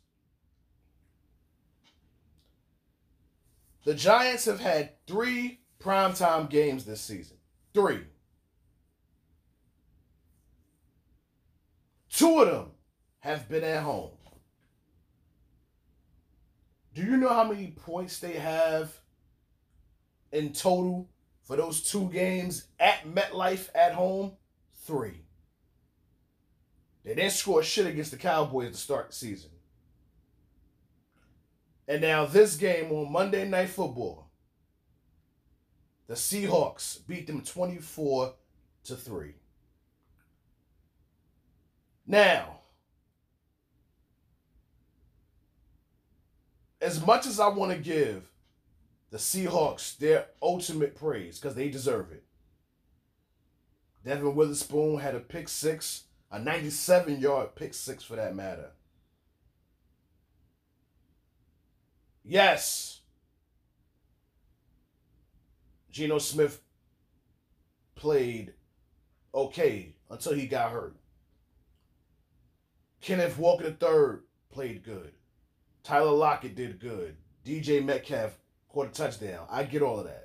The Giants have had three primetime games this season. Three. Two of them have been at home. Do you know how many points they have in total for those two games at MetLife at home? Three. They didn't score shit against the Cowboys to start the season. And now this game on Monday Night Football, the Seahawks beat them twenty-four to three. Now, as much as I want to give the Seahawks their ultimate praise, because they deserve it, Devin Witherspoon had a pick six, a ninety-seven-yard pick six for that matter. Yes, Geno Smith played okay until he got hurt. Kenneth Walker the third played good. Tyler Lockett did good. D J Metcalf caught a touchdown. I get all of that.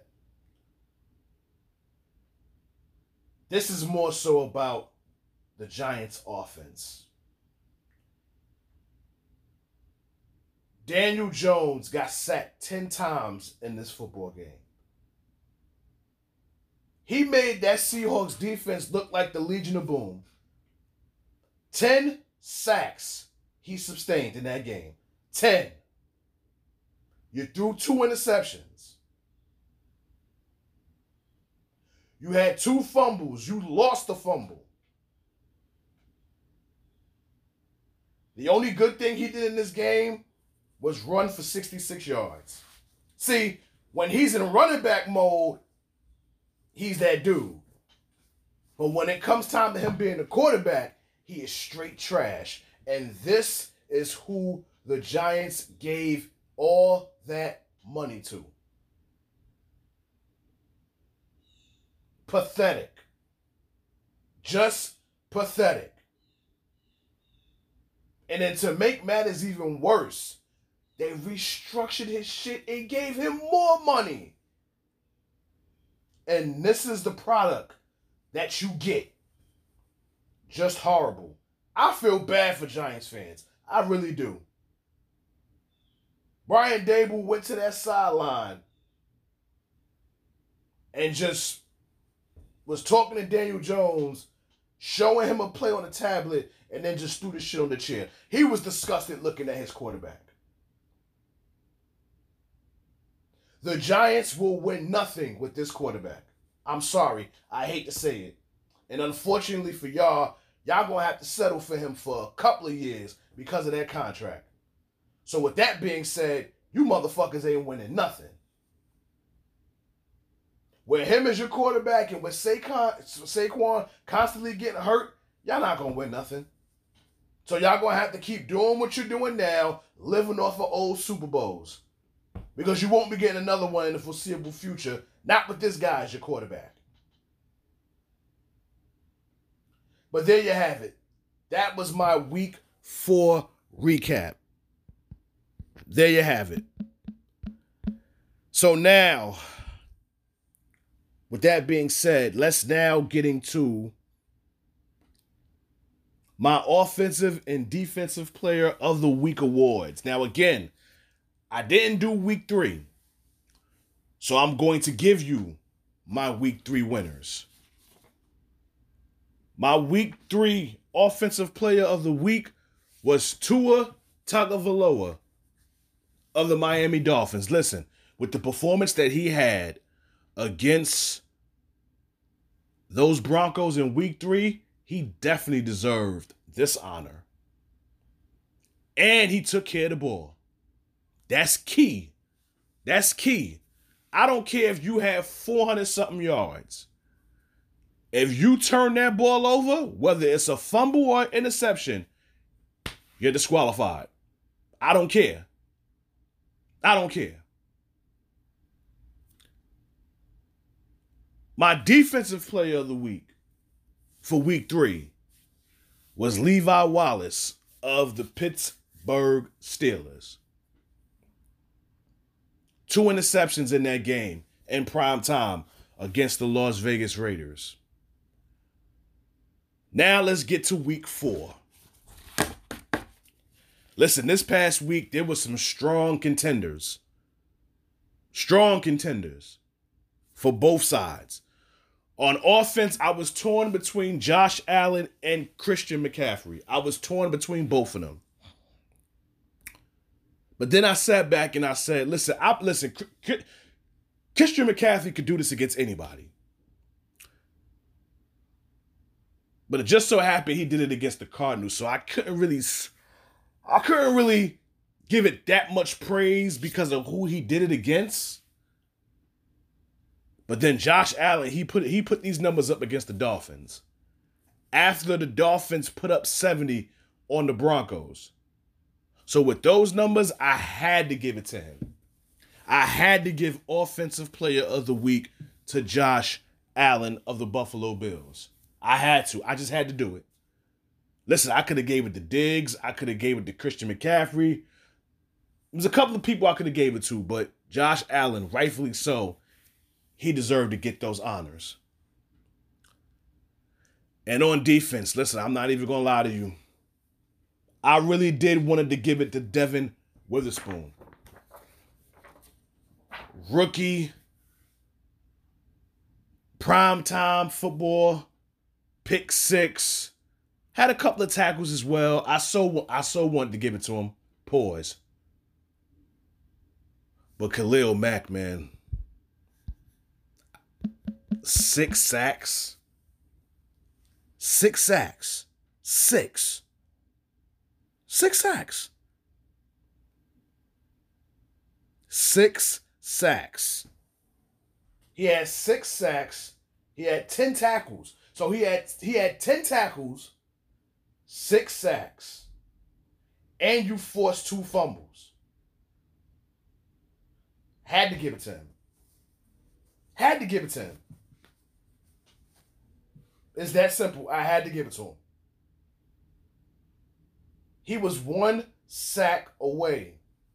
This is more so about the Giants' offense. Daniel Jones got sacked ten times in this football game. He made that Seahawks defense look like the Legion of Boom. ten sacks he sustained in that game. ten. You threw two interceptions. You had two fumbles. You lost the fumble. The only good thing he did in this game was run for sixty-six yards. See, when he's in running back mode, he's that dude. But when it comes time to him being a quarterback, he is straight trash. And this is who the Giants gave all that money to. Pathetic. Just pathetic. And then to make matters even worse, they restructured his shit and gave him more money. And this is the product that you get. Just horrible. I feel bad for Giants fans. I really do. Brian Dable went to that sideline and just was talking to Daniel Jones, showing him a play on the tablet, and then just threw the shit on the chair. He was disgusted looking at his quarterback. The Giants will win nothing with this quarterback. I'm sorry. I hate to say it. And unfortunately for y'all, y'all going to have to settle for him for a couple of years because of that contract. So with that being said, you motherfuckers ain't winning nothing. With him as your quarterback and with Saquon, Saquon constantly getting hurt, y'all not going to win nothing. So y'all going to have to keep doing what you're doing now, living off of old Super Bowls. Because you won't be getting another one in the foreseeable future, not with this guy as your quarterback. But there you have it. That was my week four recap. There you have it. So now, with that being said, let's now get into my offensive and defensive player of the week awards. Now again, I didn't do week three. So I'm going to give you my week three winners. My week three offensive player of the week was Tua Tagovailoa of the Miami Dolphins. Listen, with the performance that he had against those Broncos in week three, he definitely deserved this honor. And he took care of the ball. That's key. That's key. I don't care if you have four hundred something yards. If you turn that ball over, whether it's a fumble or interception, you're disqualified. I don't care. I don't care. My defensive player of the week for week three was Levi Wallace of the Pittsburgh Steelers. Two interceptions in that game in prime time against the Las Vegas Raiders. Now let's get to week four. Listen, this past week, there was some strong contenders. Strong contenders for both sides. On offense, I was torn between Josh Allen and Christian McCaffrey. I was torn between both of them. But then I sat back and I said, listen, I, listen, Christian McCaffrey could do this against anybody. But it just so happened he did it against the Cardinals, so I couldn't really, I couldn't really give it that much praise because of who he did it against. But then Josh Allen, he put he put these numbers up against the Dolphins. After the Dolphins put up seventy on the Broncos. So with those numbers, I had to give it to him. I had to give Offensive Player of the Week to Josh Allen of the Buffalo Bills. I had to. I just had to do it. Listen, I could have gave it to Diggs. I could have gave it to Christian McCaffrey. There's a couple of people I could have gave it to, but Josh Allen, rightfully so, he deserved to get those honors. And on defense, listen, I'm not even going to lie to you. I really did wanted to give it to Devin Witherspoon. Rookie, primetime football, pick six, had a couple of tackles as well. I so I so wanted to give it to him. Pause. But Khalil Mack, man, six sacks, six sacks, six, six sacks, six sacks. He had six sacks. He had ten tackles. So he had he had ten tackles, six sacks, and you forced two fumbles. Had to give it to him. Had to give it to him. It's that simple. I had to give it to him. He was one sack away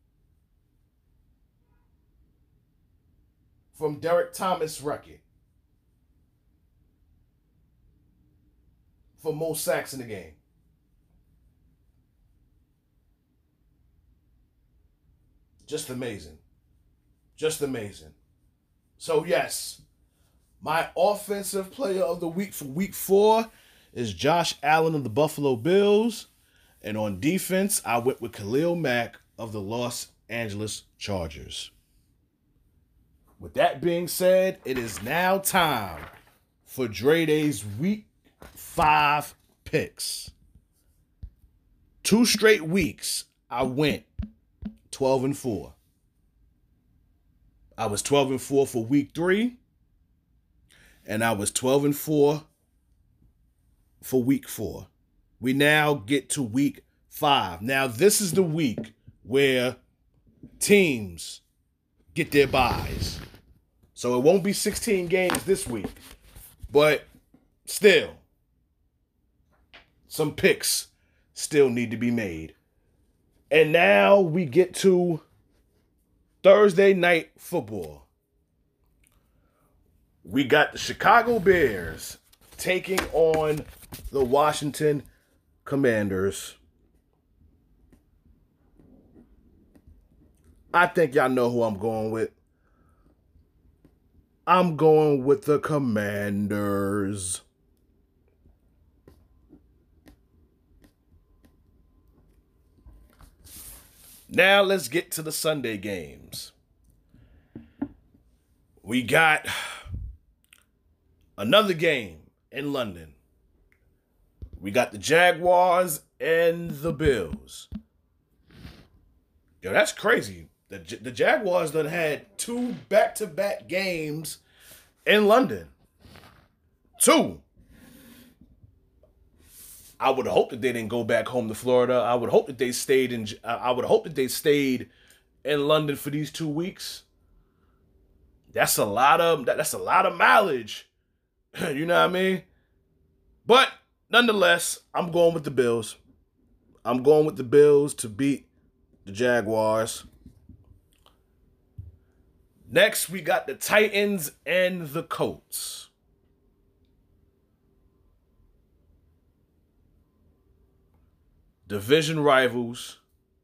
from Derek Thomas' record for most sacks in the game. Just amazing. Just amazing. So yes, my Offensive Player of the Week for week four is Josh Allen of the Buffalo Bills. And on defense, I went with Khalil Mack of the Los Angeles Chargers. With that being said, it is now time for Dre Day's week five picks. Two straight weeks, I went twelve and four. I was twelve and four for week three, and I was twelve and four for week four. We now get to week five. Now, this is the week where teams get their buys. So it won't be sixteen games this week, but still, some picks still need to be made. And now we get to Thursday night football. We got the Chicago Bears taking on the Washington Commanders. I think y'all know who I'm going with. I'm going with the Commanders. Now let's get to the Sunday games. We got another game in London. We got the Jaguars and the Bills. Yo, that's crazy. The, the Jaguars done had two back-to-back games in London. Two. I would hope that they didn't go back home to Florida. I would hope that they stayed in. I would hope that they stayed in London for these two weeks. That's a lot of. That's a lot of mileage. You know what I mean? But nonetheless, I'm going with the Bills. I'm going with the Bills to beat the Jaguars. Next, we got the Titans and the Colts. Division rivals.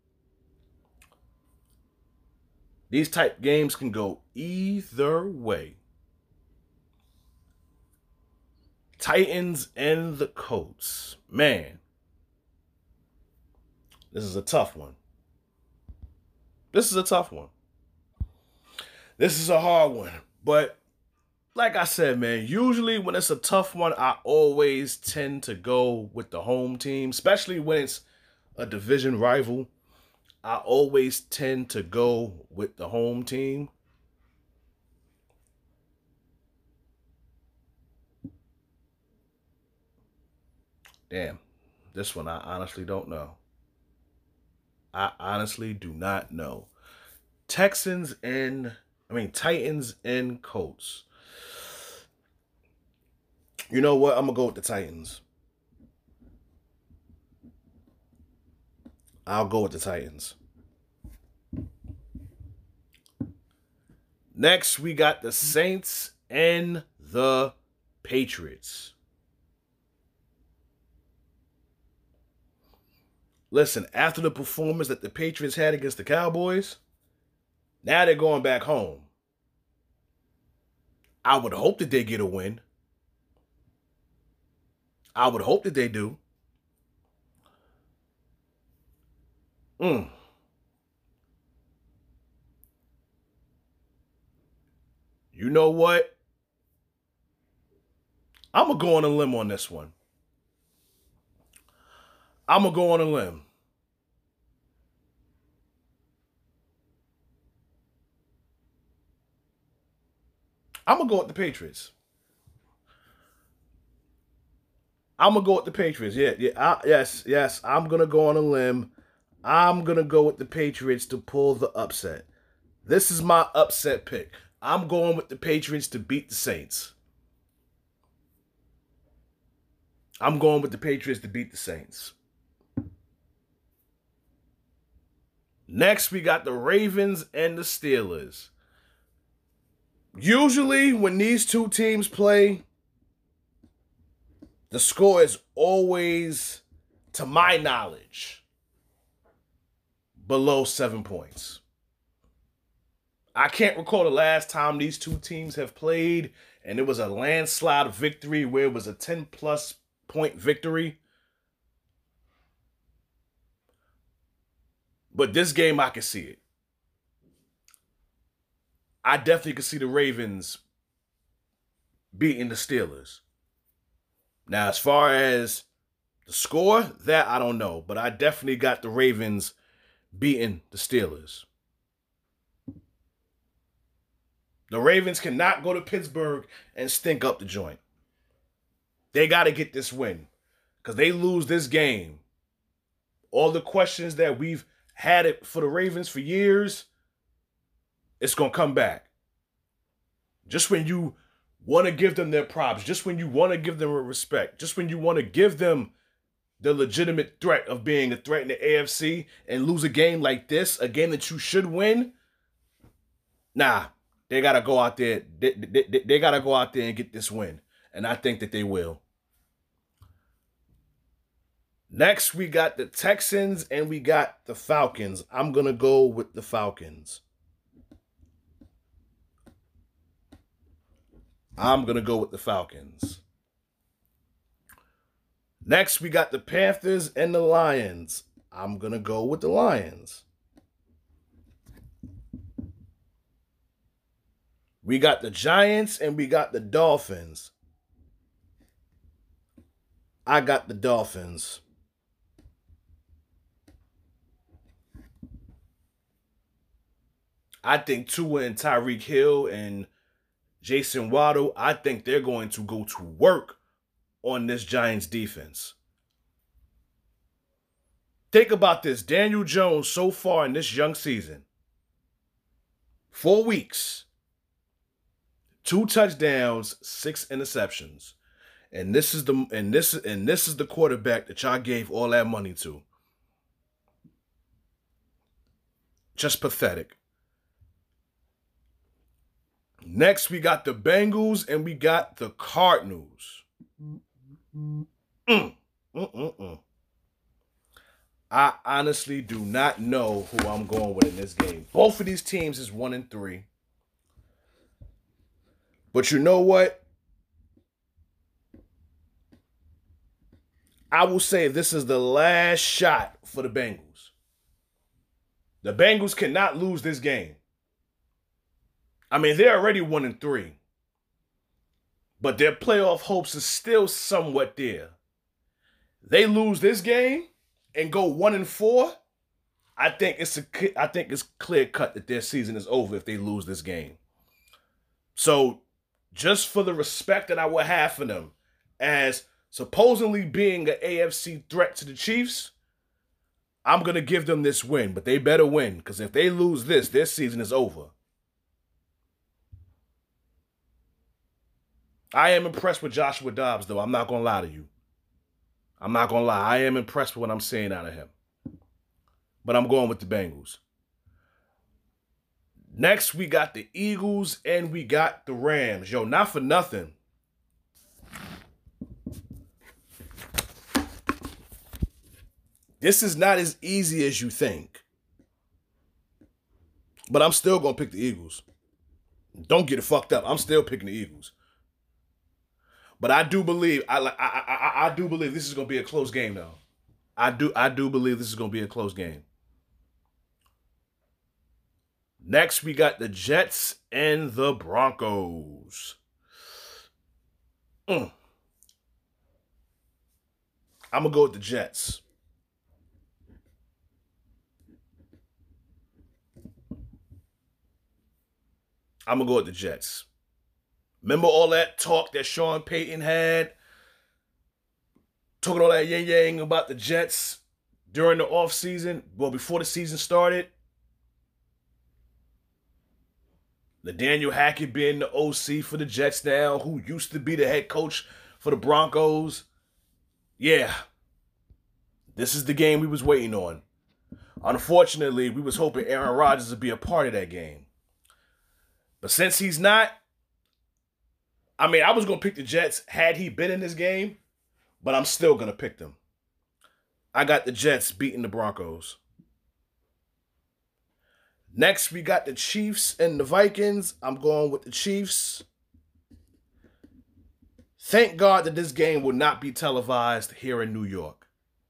These type games can go either way. Titans and the Colts. Man, this is a tough one. This is a tough one. This is a hard one. But like I said, man, usually when it's a tough one, I always tend to go with the home team, especially when it's a division rival. I always tend to go with the home team. Damn, this one I honestly don't know. I honestly do not know. Texans and, I mean, Titans and Colts. You know what? I'm going to go with the Titans. I'll go with the Titans. Next, we got the Saints and the Patriots. Listen, after the performance that the Patriots had against the Cowboys, now they're going back home. I would hope that they get a win. I would hope that they do. Mm. You know what? I'm going to go on a limb on this one. I'm going to go on a limb. I'm going to go with the Patriots. I'm going to go with the Patriots. Yeah, yeah, I, yes, yes. I'm going to go on a limb. I'm going to go with the Patriots to pull the upset. This is my upset pick. I'm going with the Patriots to beat the Saints. I'm going with the Patriots to beat the Saints. Next, we got the Ravens and the Steelers. Usually, when these two teams play, the score is always, to my knowledge, below seven points. I can't recall the last time these two teams have played and it was a landslide victory where it was a ten-plus point victory. But this game, I can see it. I definitely can see the Ravens beating the Steelers. Now, as far as the score, that I don't know. But I definitely got the Ravens beating the Steelers. The Ravens cannot go to Pittsburgh and stink up the joint. They got to get this win. Because they lose this game. All the questions that we've had it for the Ravens for years, it's going to come back. Just when you want to give them their props, just when you want to give them a respect, just when you want to give them the legitimate threat of being a threat in the A F C and lose a game like this, a game that you should win, nah, they got to go out there. They, they, they, they got to go out there and get this win. And I think that they will. Next, we got the Texans and we got the Falcons. I'm going to go with the Falcons. I'm going to go with the Falcons. Next, we got the Panthers and the Lions. I'm going to go with the Lions. We got the Giants and we got the Dolphins. I got the Dolphins. I think Tua and Tyreek Hill and Jason Waddle, I think they're going to go to work on this Giants defense. Think about this. Daniel Jones so far in this young season. Four weeks. Two touchdowns, six interceptions. And this is the and this and this is the quarterback that y'all gave all that money to. Just pathetic. Next, we got the Bengals and we got the Cardinals. Mm, mm, mm, mm. I honestly do not know who I'm going with in this game. Both of these teams is one and three. But you know what? I will say this is the last shot for the Bengals. The Bengals cannot lose this game. I mean, they're already one and three. but their playoff hopes is still somewhat there. They lose this game and go one and four. I think it's a, I think it's clear cut that their season is over if they lose this game. So, just for the respect that I would have for them, as supposedly being an A F C threat to the Chiefs, I'm gonna give them this win. But they better win, because if they lose this, their season is over. I am impressed with Joshua Dobbs, though. I'm not gonna lie to you. I'm not going to lie. I am impressed with what I'm seeing out of him. But I'm going with the Bengals. Next, we got the Eagles and we got the Rams. Yo, not for nothing. This is not as easy as you think. But I'm still going to pick the Eagles. Don't get it fucked up. I'm still picking the Eagles. But I do believe I, I I I do believe this is going to be a close game though. I do I do believe this is going to be a close game. Next we got the Jets and the Broncos. Mm. I'm going to go with the Jets. I'm going to go with the Jets. Remember all that talk that Sean Payton had? Talking all that yang-yang about the Jets during the offseason? Well, before the season started? Nathaniel Hackett being the O C for the Jets now, who used to be the head coach for the Broncos. Yeah. This is the game we was waiting on. Unfortunately, we was hoping Aaron Rodgers would be a part of that game. But since he's not, I mean, I was going to pick the Jets had he been in this game, but I'm still going to pick them. I got the Jets beating the Broncos. Next, we got the Chiefs and the Vikings. I'm going with the Chiefs. Thank God that this game will not be televised here in New York.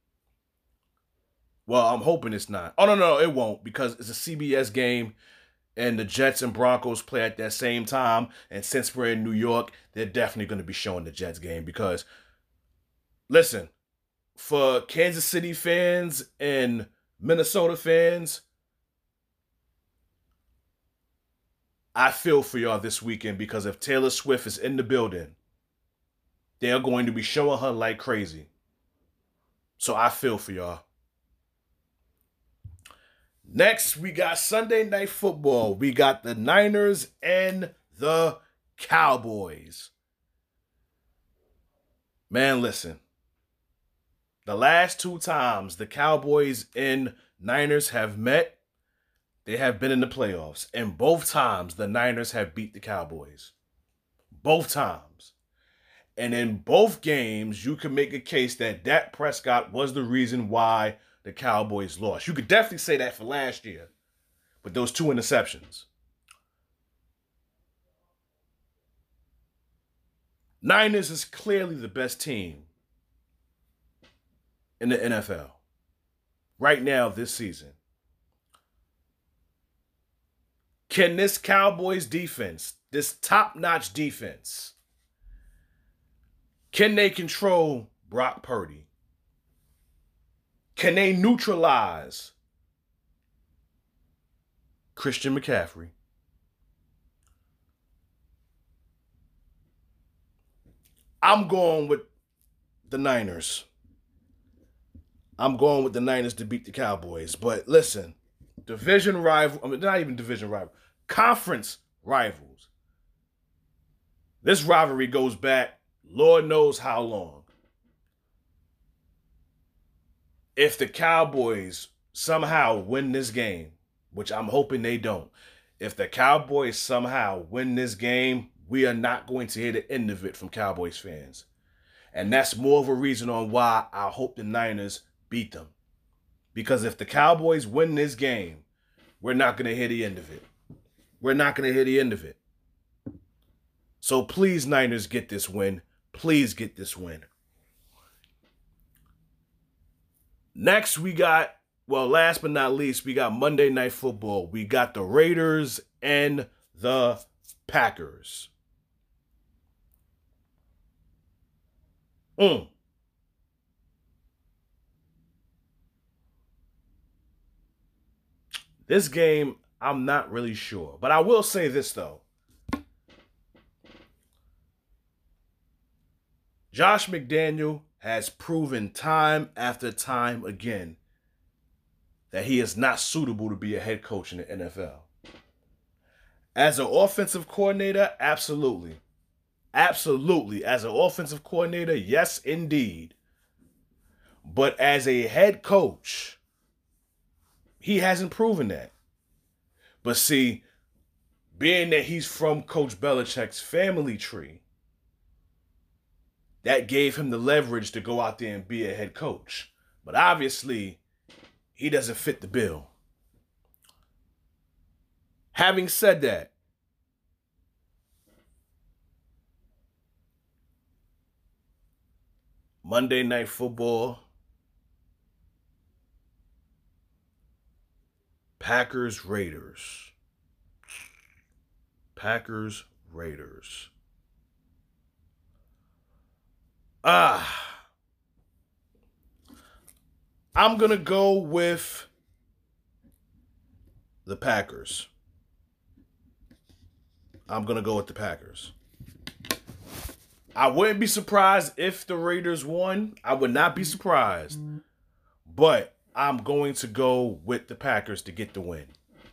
Well, I'm hoping it's not. Oh, no, no, it won't, because it's a C B S game. And the Jets and Broncos play at that same time. And since we're in New York, they're definitely going to be showing the Jets game. Because, listen, for Kansas City fans and Minnesota fans, I feel for y'all this weekend. Because if Taylor Swift is in the building, they're going to be showing her like crazy. So I feel for y'all. Next, we got Sunday Night Football. We got the Niners and the Cowboys. Man, listen. The last two times the Cowboys and Niners have met, they have been in the playoffs. And both times the Niners have beat the Cowboys. Both times. And in both games, you can make a case that Dak Prescott was the reason why the Cowboys lost. You could definitely say that for last year. But those two interceptions. Niners is clearly the best team in the N F L. Right now, this season. Can this Cowboys defense, this top-notch defense, can they control Brock Purdy? Can they neutralize Christian McCaffrey? I'm going with the Niners. I'm going with the Niners to beat the Cowboys. But listen, division rival, I mean, not even division rival, conference rivals. This rivalry goes back Lord knows how long. If the Cowboys somehow win this game, which I'm hoping they don't, if the Cowboys somehow win this game, we are not going to hear the end of it from Cowboys fans. And that's more of a reason on why I hope the Niners beat them. Because if the Cowboys win this game, we're not going to hear the end of it. We're not going to hear the end of it. So please, Niners, get this win. Please get this win. Next, we got, well, last but not least, we got Monday Night Football. We got the Raiders and the Packers. Mm. This game, I'm not really sure. But I will say this, though. Josh McDaniel has proven time after time again that he is not suitable to be a head coach in the N F L. As an offensive coordinator, absolutely. Absolutely. As an offensive coordinator, yes, indeed. But as a head coach, he hasn't proven that. But see, being that he's from Coach Belichick's family tree, that gave him the leverage to go out there and be a head coach. But obviously, he doesn't fit the bill. Having said that, Monday Night Football, Packers, Raiders. Packers, Raiders. Ah. I'm going to go with the Packers. I'm going to go with the Packers. I wouldn't be surprised if the Raiders won. I would not be surprised. But I'm going to go with the Packers to get the win.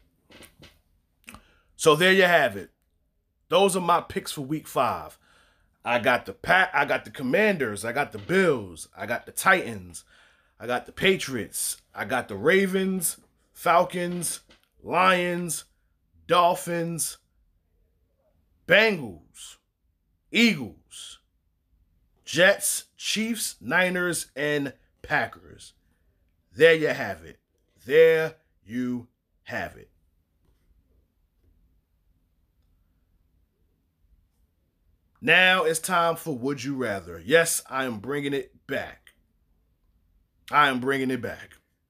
So there you have it. Those are my picks for week five. I got the Pack, I got the Commanders, I got the Bills, I got the Titans, I got the Patriots, I got the Ravens, Falcons, Lions, Dolphins, Bengals, Eagles, Jets, Chiefs, Niners, and Packers. There you have it. There you have it. Now it's time for Would You Rather. Yes, I am bringing it back. I am bringing it back.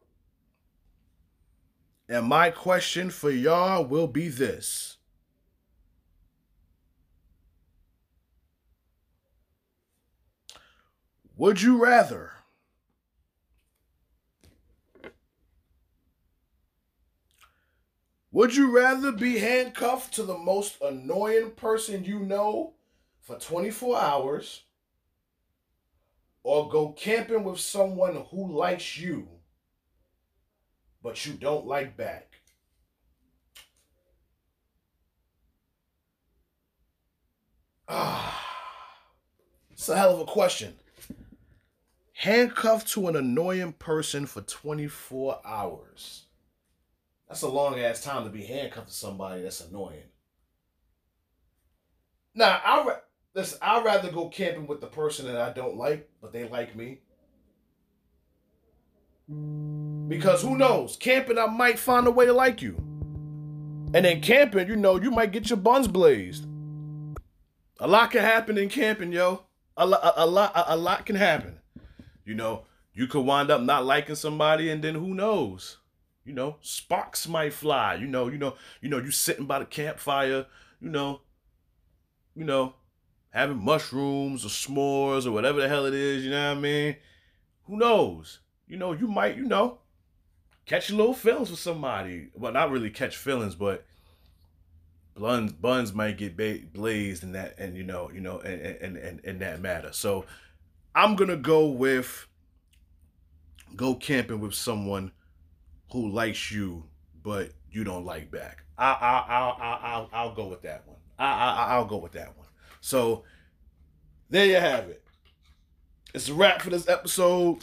And my question for y'all will be this. Would you rather Would you rather be handcuffed to the most annoying person you know for twenty-four hours, or go camping with someone who likes you, but you don't like back? Ah, it's a hell of a question. Handcuffed to an annoying person for twenty-four hours. That's a long ass time to be handcuffed to somebody that's annoying. Now, I ra- listen, I'd rather go camping with the person that I don't like, but they like me. Because who knows? Camping, I might find a way to like you. And then camping, you know, you might get your buns blazed. A lot can happen in camping, yo. A, lo- a, a lot, a, a lot can happen. You know, you could wind up not liking somebody, and then who knows? You know, sparks might fly. You know, you know, you know, you sitting by the campfire, you know, you know, having mushrooms or s'mores or whatever the hell it is, you know what I mean? Who knows? You know, you might, you know, catch a little feelings with somebody. Well, not really catch feelings, but buns, buns might get ba- blazed in that, and you know, you know, and and and in that matter. So I'm gonna go with go camping with someone who likes you, but you don't like back. I I I I I'll, I'll go with that one. I I I'll go with that one. So there you have it. It's a wrap for this episode.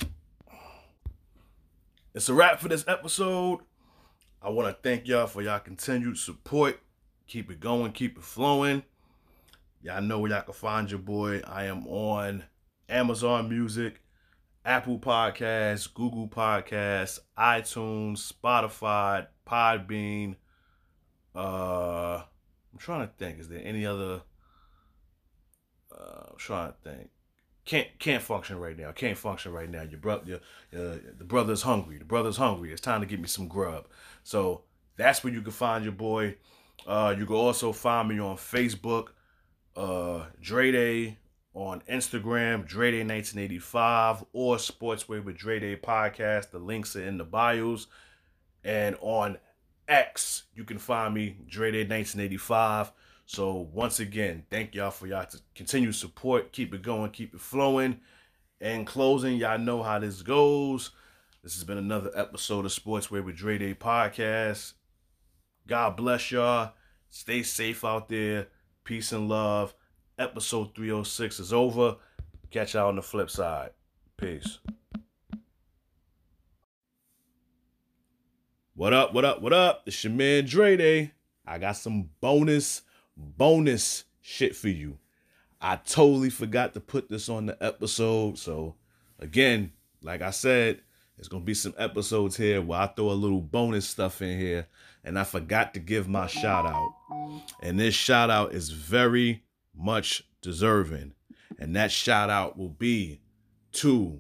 It's a wrap for this episode. I want to thank y'all for y'all continued support. Keep it going, keep it flowing. Y'all know where y'all can find your boy. I am on Amazon Music, Apple Podcasts, Google Podcasts, iTunes, Spotify, Podbean. Uh, I'm trying to think. Is there any other? Uh, I'm trying to think. Can't can't function right now. Can't function right now. Your brother, your, uh, the brother's hungry. The brother's hungry. It's time to get me some grub. So that's where you can find your boy. Uh, you can also find me on Facebook, uh, Dre Day on Instagram, Dre Day nineteen eighty-five, or Sportsway with Dre Day Podcast. The links are in the bios. And on X, you can find me, Dre Day nineteen eighty-five. So once again, thank y'all for y'all to continue support. Keep it going, keep it flowing. In closing, y'all know how this goes. This has been another episode of Sportsway with Dre Day Podcast. God bless y'all. Stay safe out there. Peace and love. Episode three oh six is over. Catch y'all on the flip side. Peace. What up, what up, what up? It's your man Dre Day. I got some bonus, bonus shit for you. I totally forgot to put this on the episode. So, again, like I said, there's going to be some episodes here where I throw a little bonus stuff in here. And I forgot to give my shout out. And this shout out is very much deserving. And that shout out will be to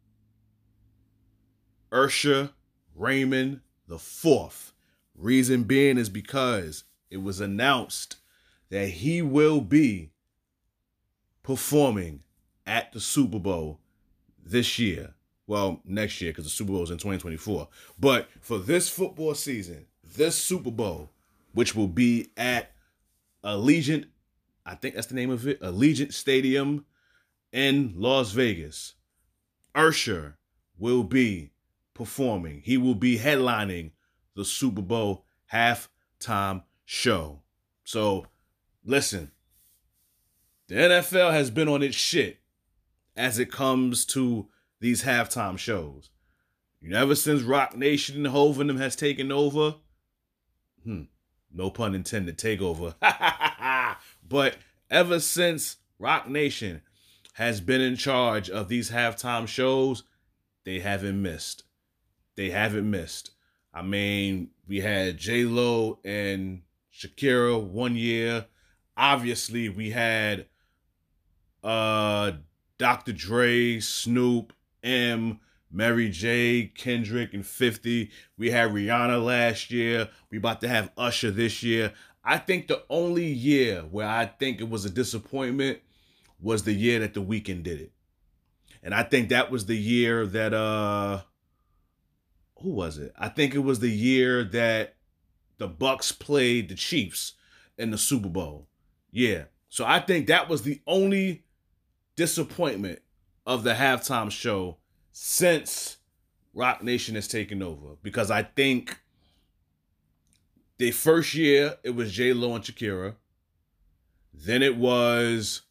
Usher Raymond the Fourth. Reason being is because it was announced that he will be performing at the Super Bowl this year. Well, next year, because the Super Bowl is in twenty twenty-four. But for this football season, this Super Bowl, which will be at Allegiant, I think that's the name of it, Allegiant Stadium in Las Vegas, Usher will be performing. He will be headlining the Super Bowl halftime show. So, listen, the N F L has been on its shit as it comes to these halftime shows. You know, ever since Rock Nation and Hov and them has taken over, hmm, no pun intended, take over. But ever since Rock Nation has been in charge of these halftime shows, they haven't missed. They haven't missed. I mean, we had J-Lo and Shakira one year. Obviously, we had uh, Doctor Dre, Snoop, M, Mary J, Kendrick, and fifty. We had Rihanna last year. We about to have Usher this year. I think the only year where I think it was a disappointment was the year that The Weeknd did it. And I think that was the year that, uh, who was it? I think it was the year that the Bucks played the Chiefs in the Super Bowl. Yeah. So I think that was the only disappointment of the halftime show since Rock Nation has taken over. Because I think the first year, it was J-Lo and Shakira. Then it was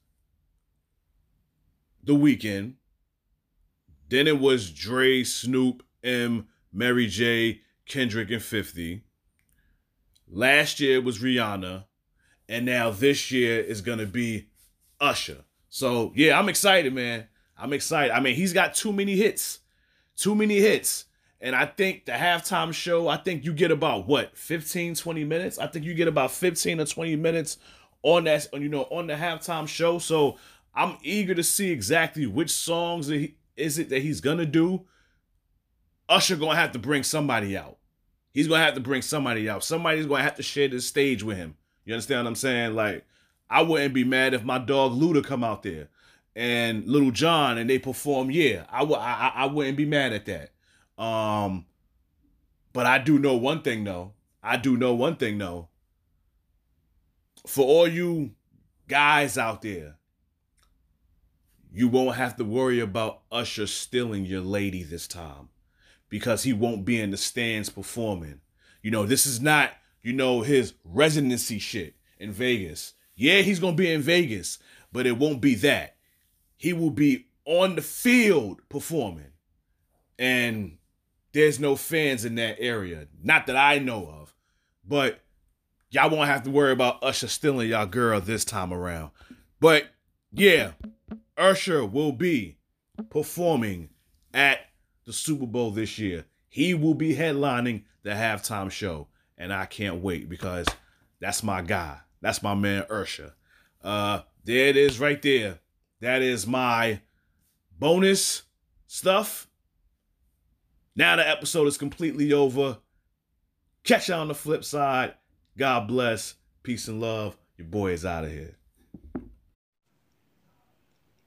The Weeknd. Then it was Dre, Snoop, M, Mary J, Kendrick, and fifty. Last year it was Rihanna. And now this year is going to be Usher. So, yeah, I'm excited, man. I'm excited. I mean, he's got too many hits. Too many hits. And I think the halftime show, I think you get about, what, fifteen, twenty minutes? I think you get about fifteen or twenty minutes on that, you know, on the halftime show. So I'm eager to see exactly which songs is it that he's going to do. Usher going to have to bring somebody out. He's going to have to bring somebody out. Somebody's going to have to share this stage with him. You understand what I'm saying? Like, I wouldn't be mad if my dog Luda come out there and Little John and they perform. Yeah, I, w- I, I wouldn't be mad at that. Um, but I do know one thing, though. I do know one thing, though. For all you guys out there, you won't have to worry about Usher stealing your lady this time because he won't be in the stands performing. You know, this is not, you know, his residency shit in Vegas. Yeah, he's going to be in Vegas, but it won't be that. He will be on the field performing. And there's no fans in that area. Not that I know of. But y'all won't have to worry about Usher stealing y'all girl this time around. But, yeah, Usher will be performing at the Super Bowl this year. He will be headlining the halftime show. And I can't wait because that's my guy. That's my man Usher. Uh, there it is right there. That is my bonus stuff. Now the episode is completely over. Catch you on the flip side. God bless. Peace and love. Your boy is out of here.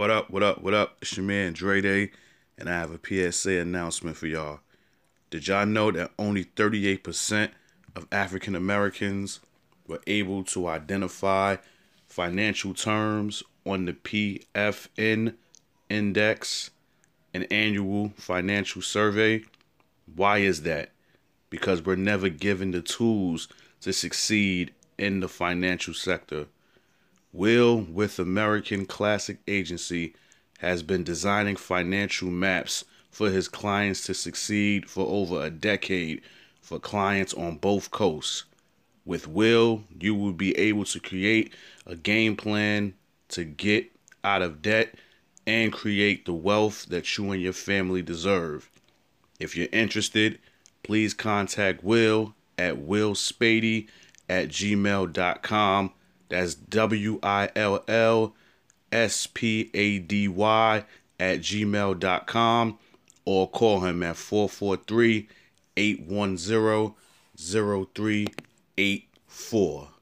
What up, what up, what up? It's your man Dre Day, and I have a P S A announcement for y'all. Did y'all know that only thirty-eight percent of African Americans were able to identify financial terms on the P F N Index, an annual financial survey? Why is that? Because we're never given the tools to succeed in the financial sector. Will with American Classic Agency has been designing financial maps for his clients to succeed for over a decade for clients on both coasts. With Will, you will be able to create a game plan to get out of debt and create the wealth that you and your family deserve. If you're interested, please contact Will at willspady at gmail dot com. That's W I L L S P A D Y at gmail dot com, or call him at four four three, eight one zero, zero three eight four.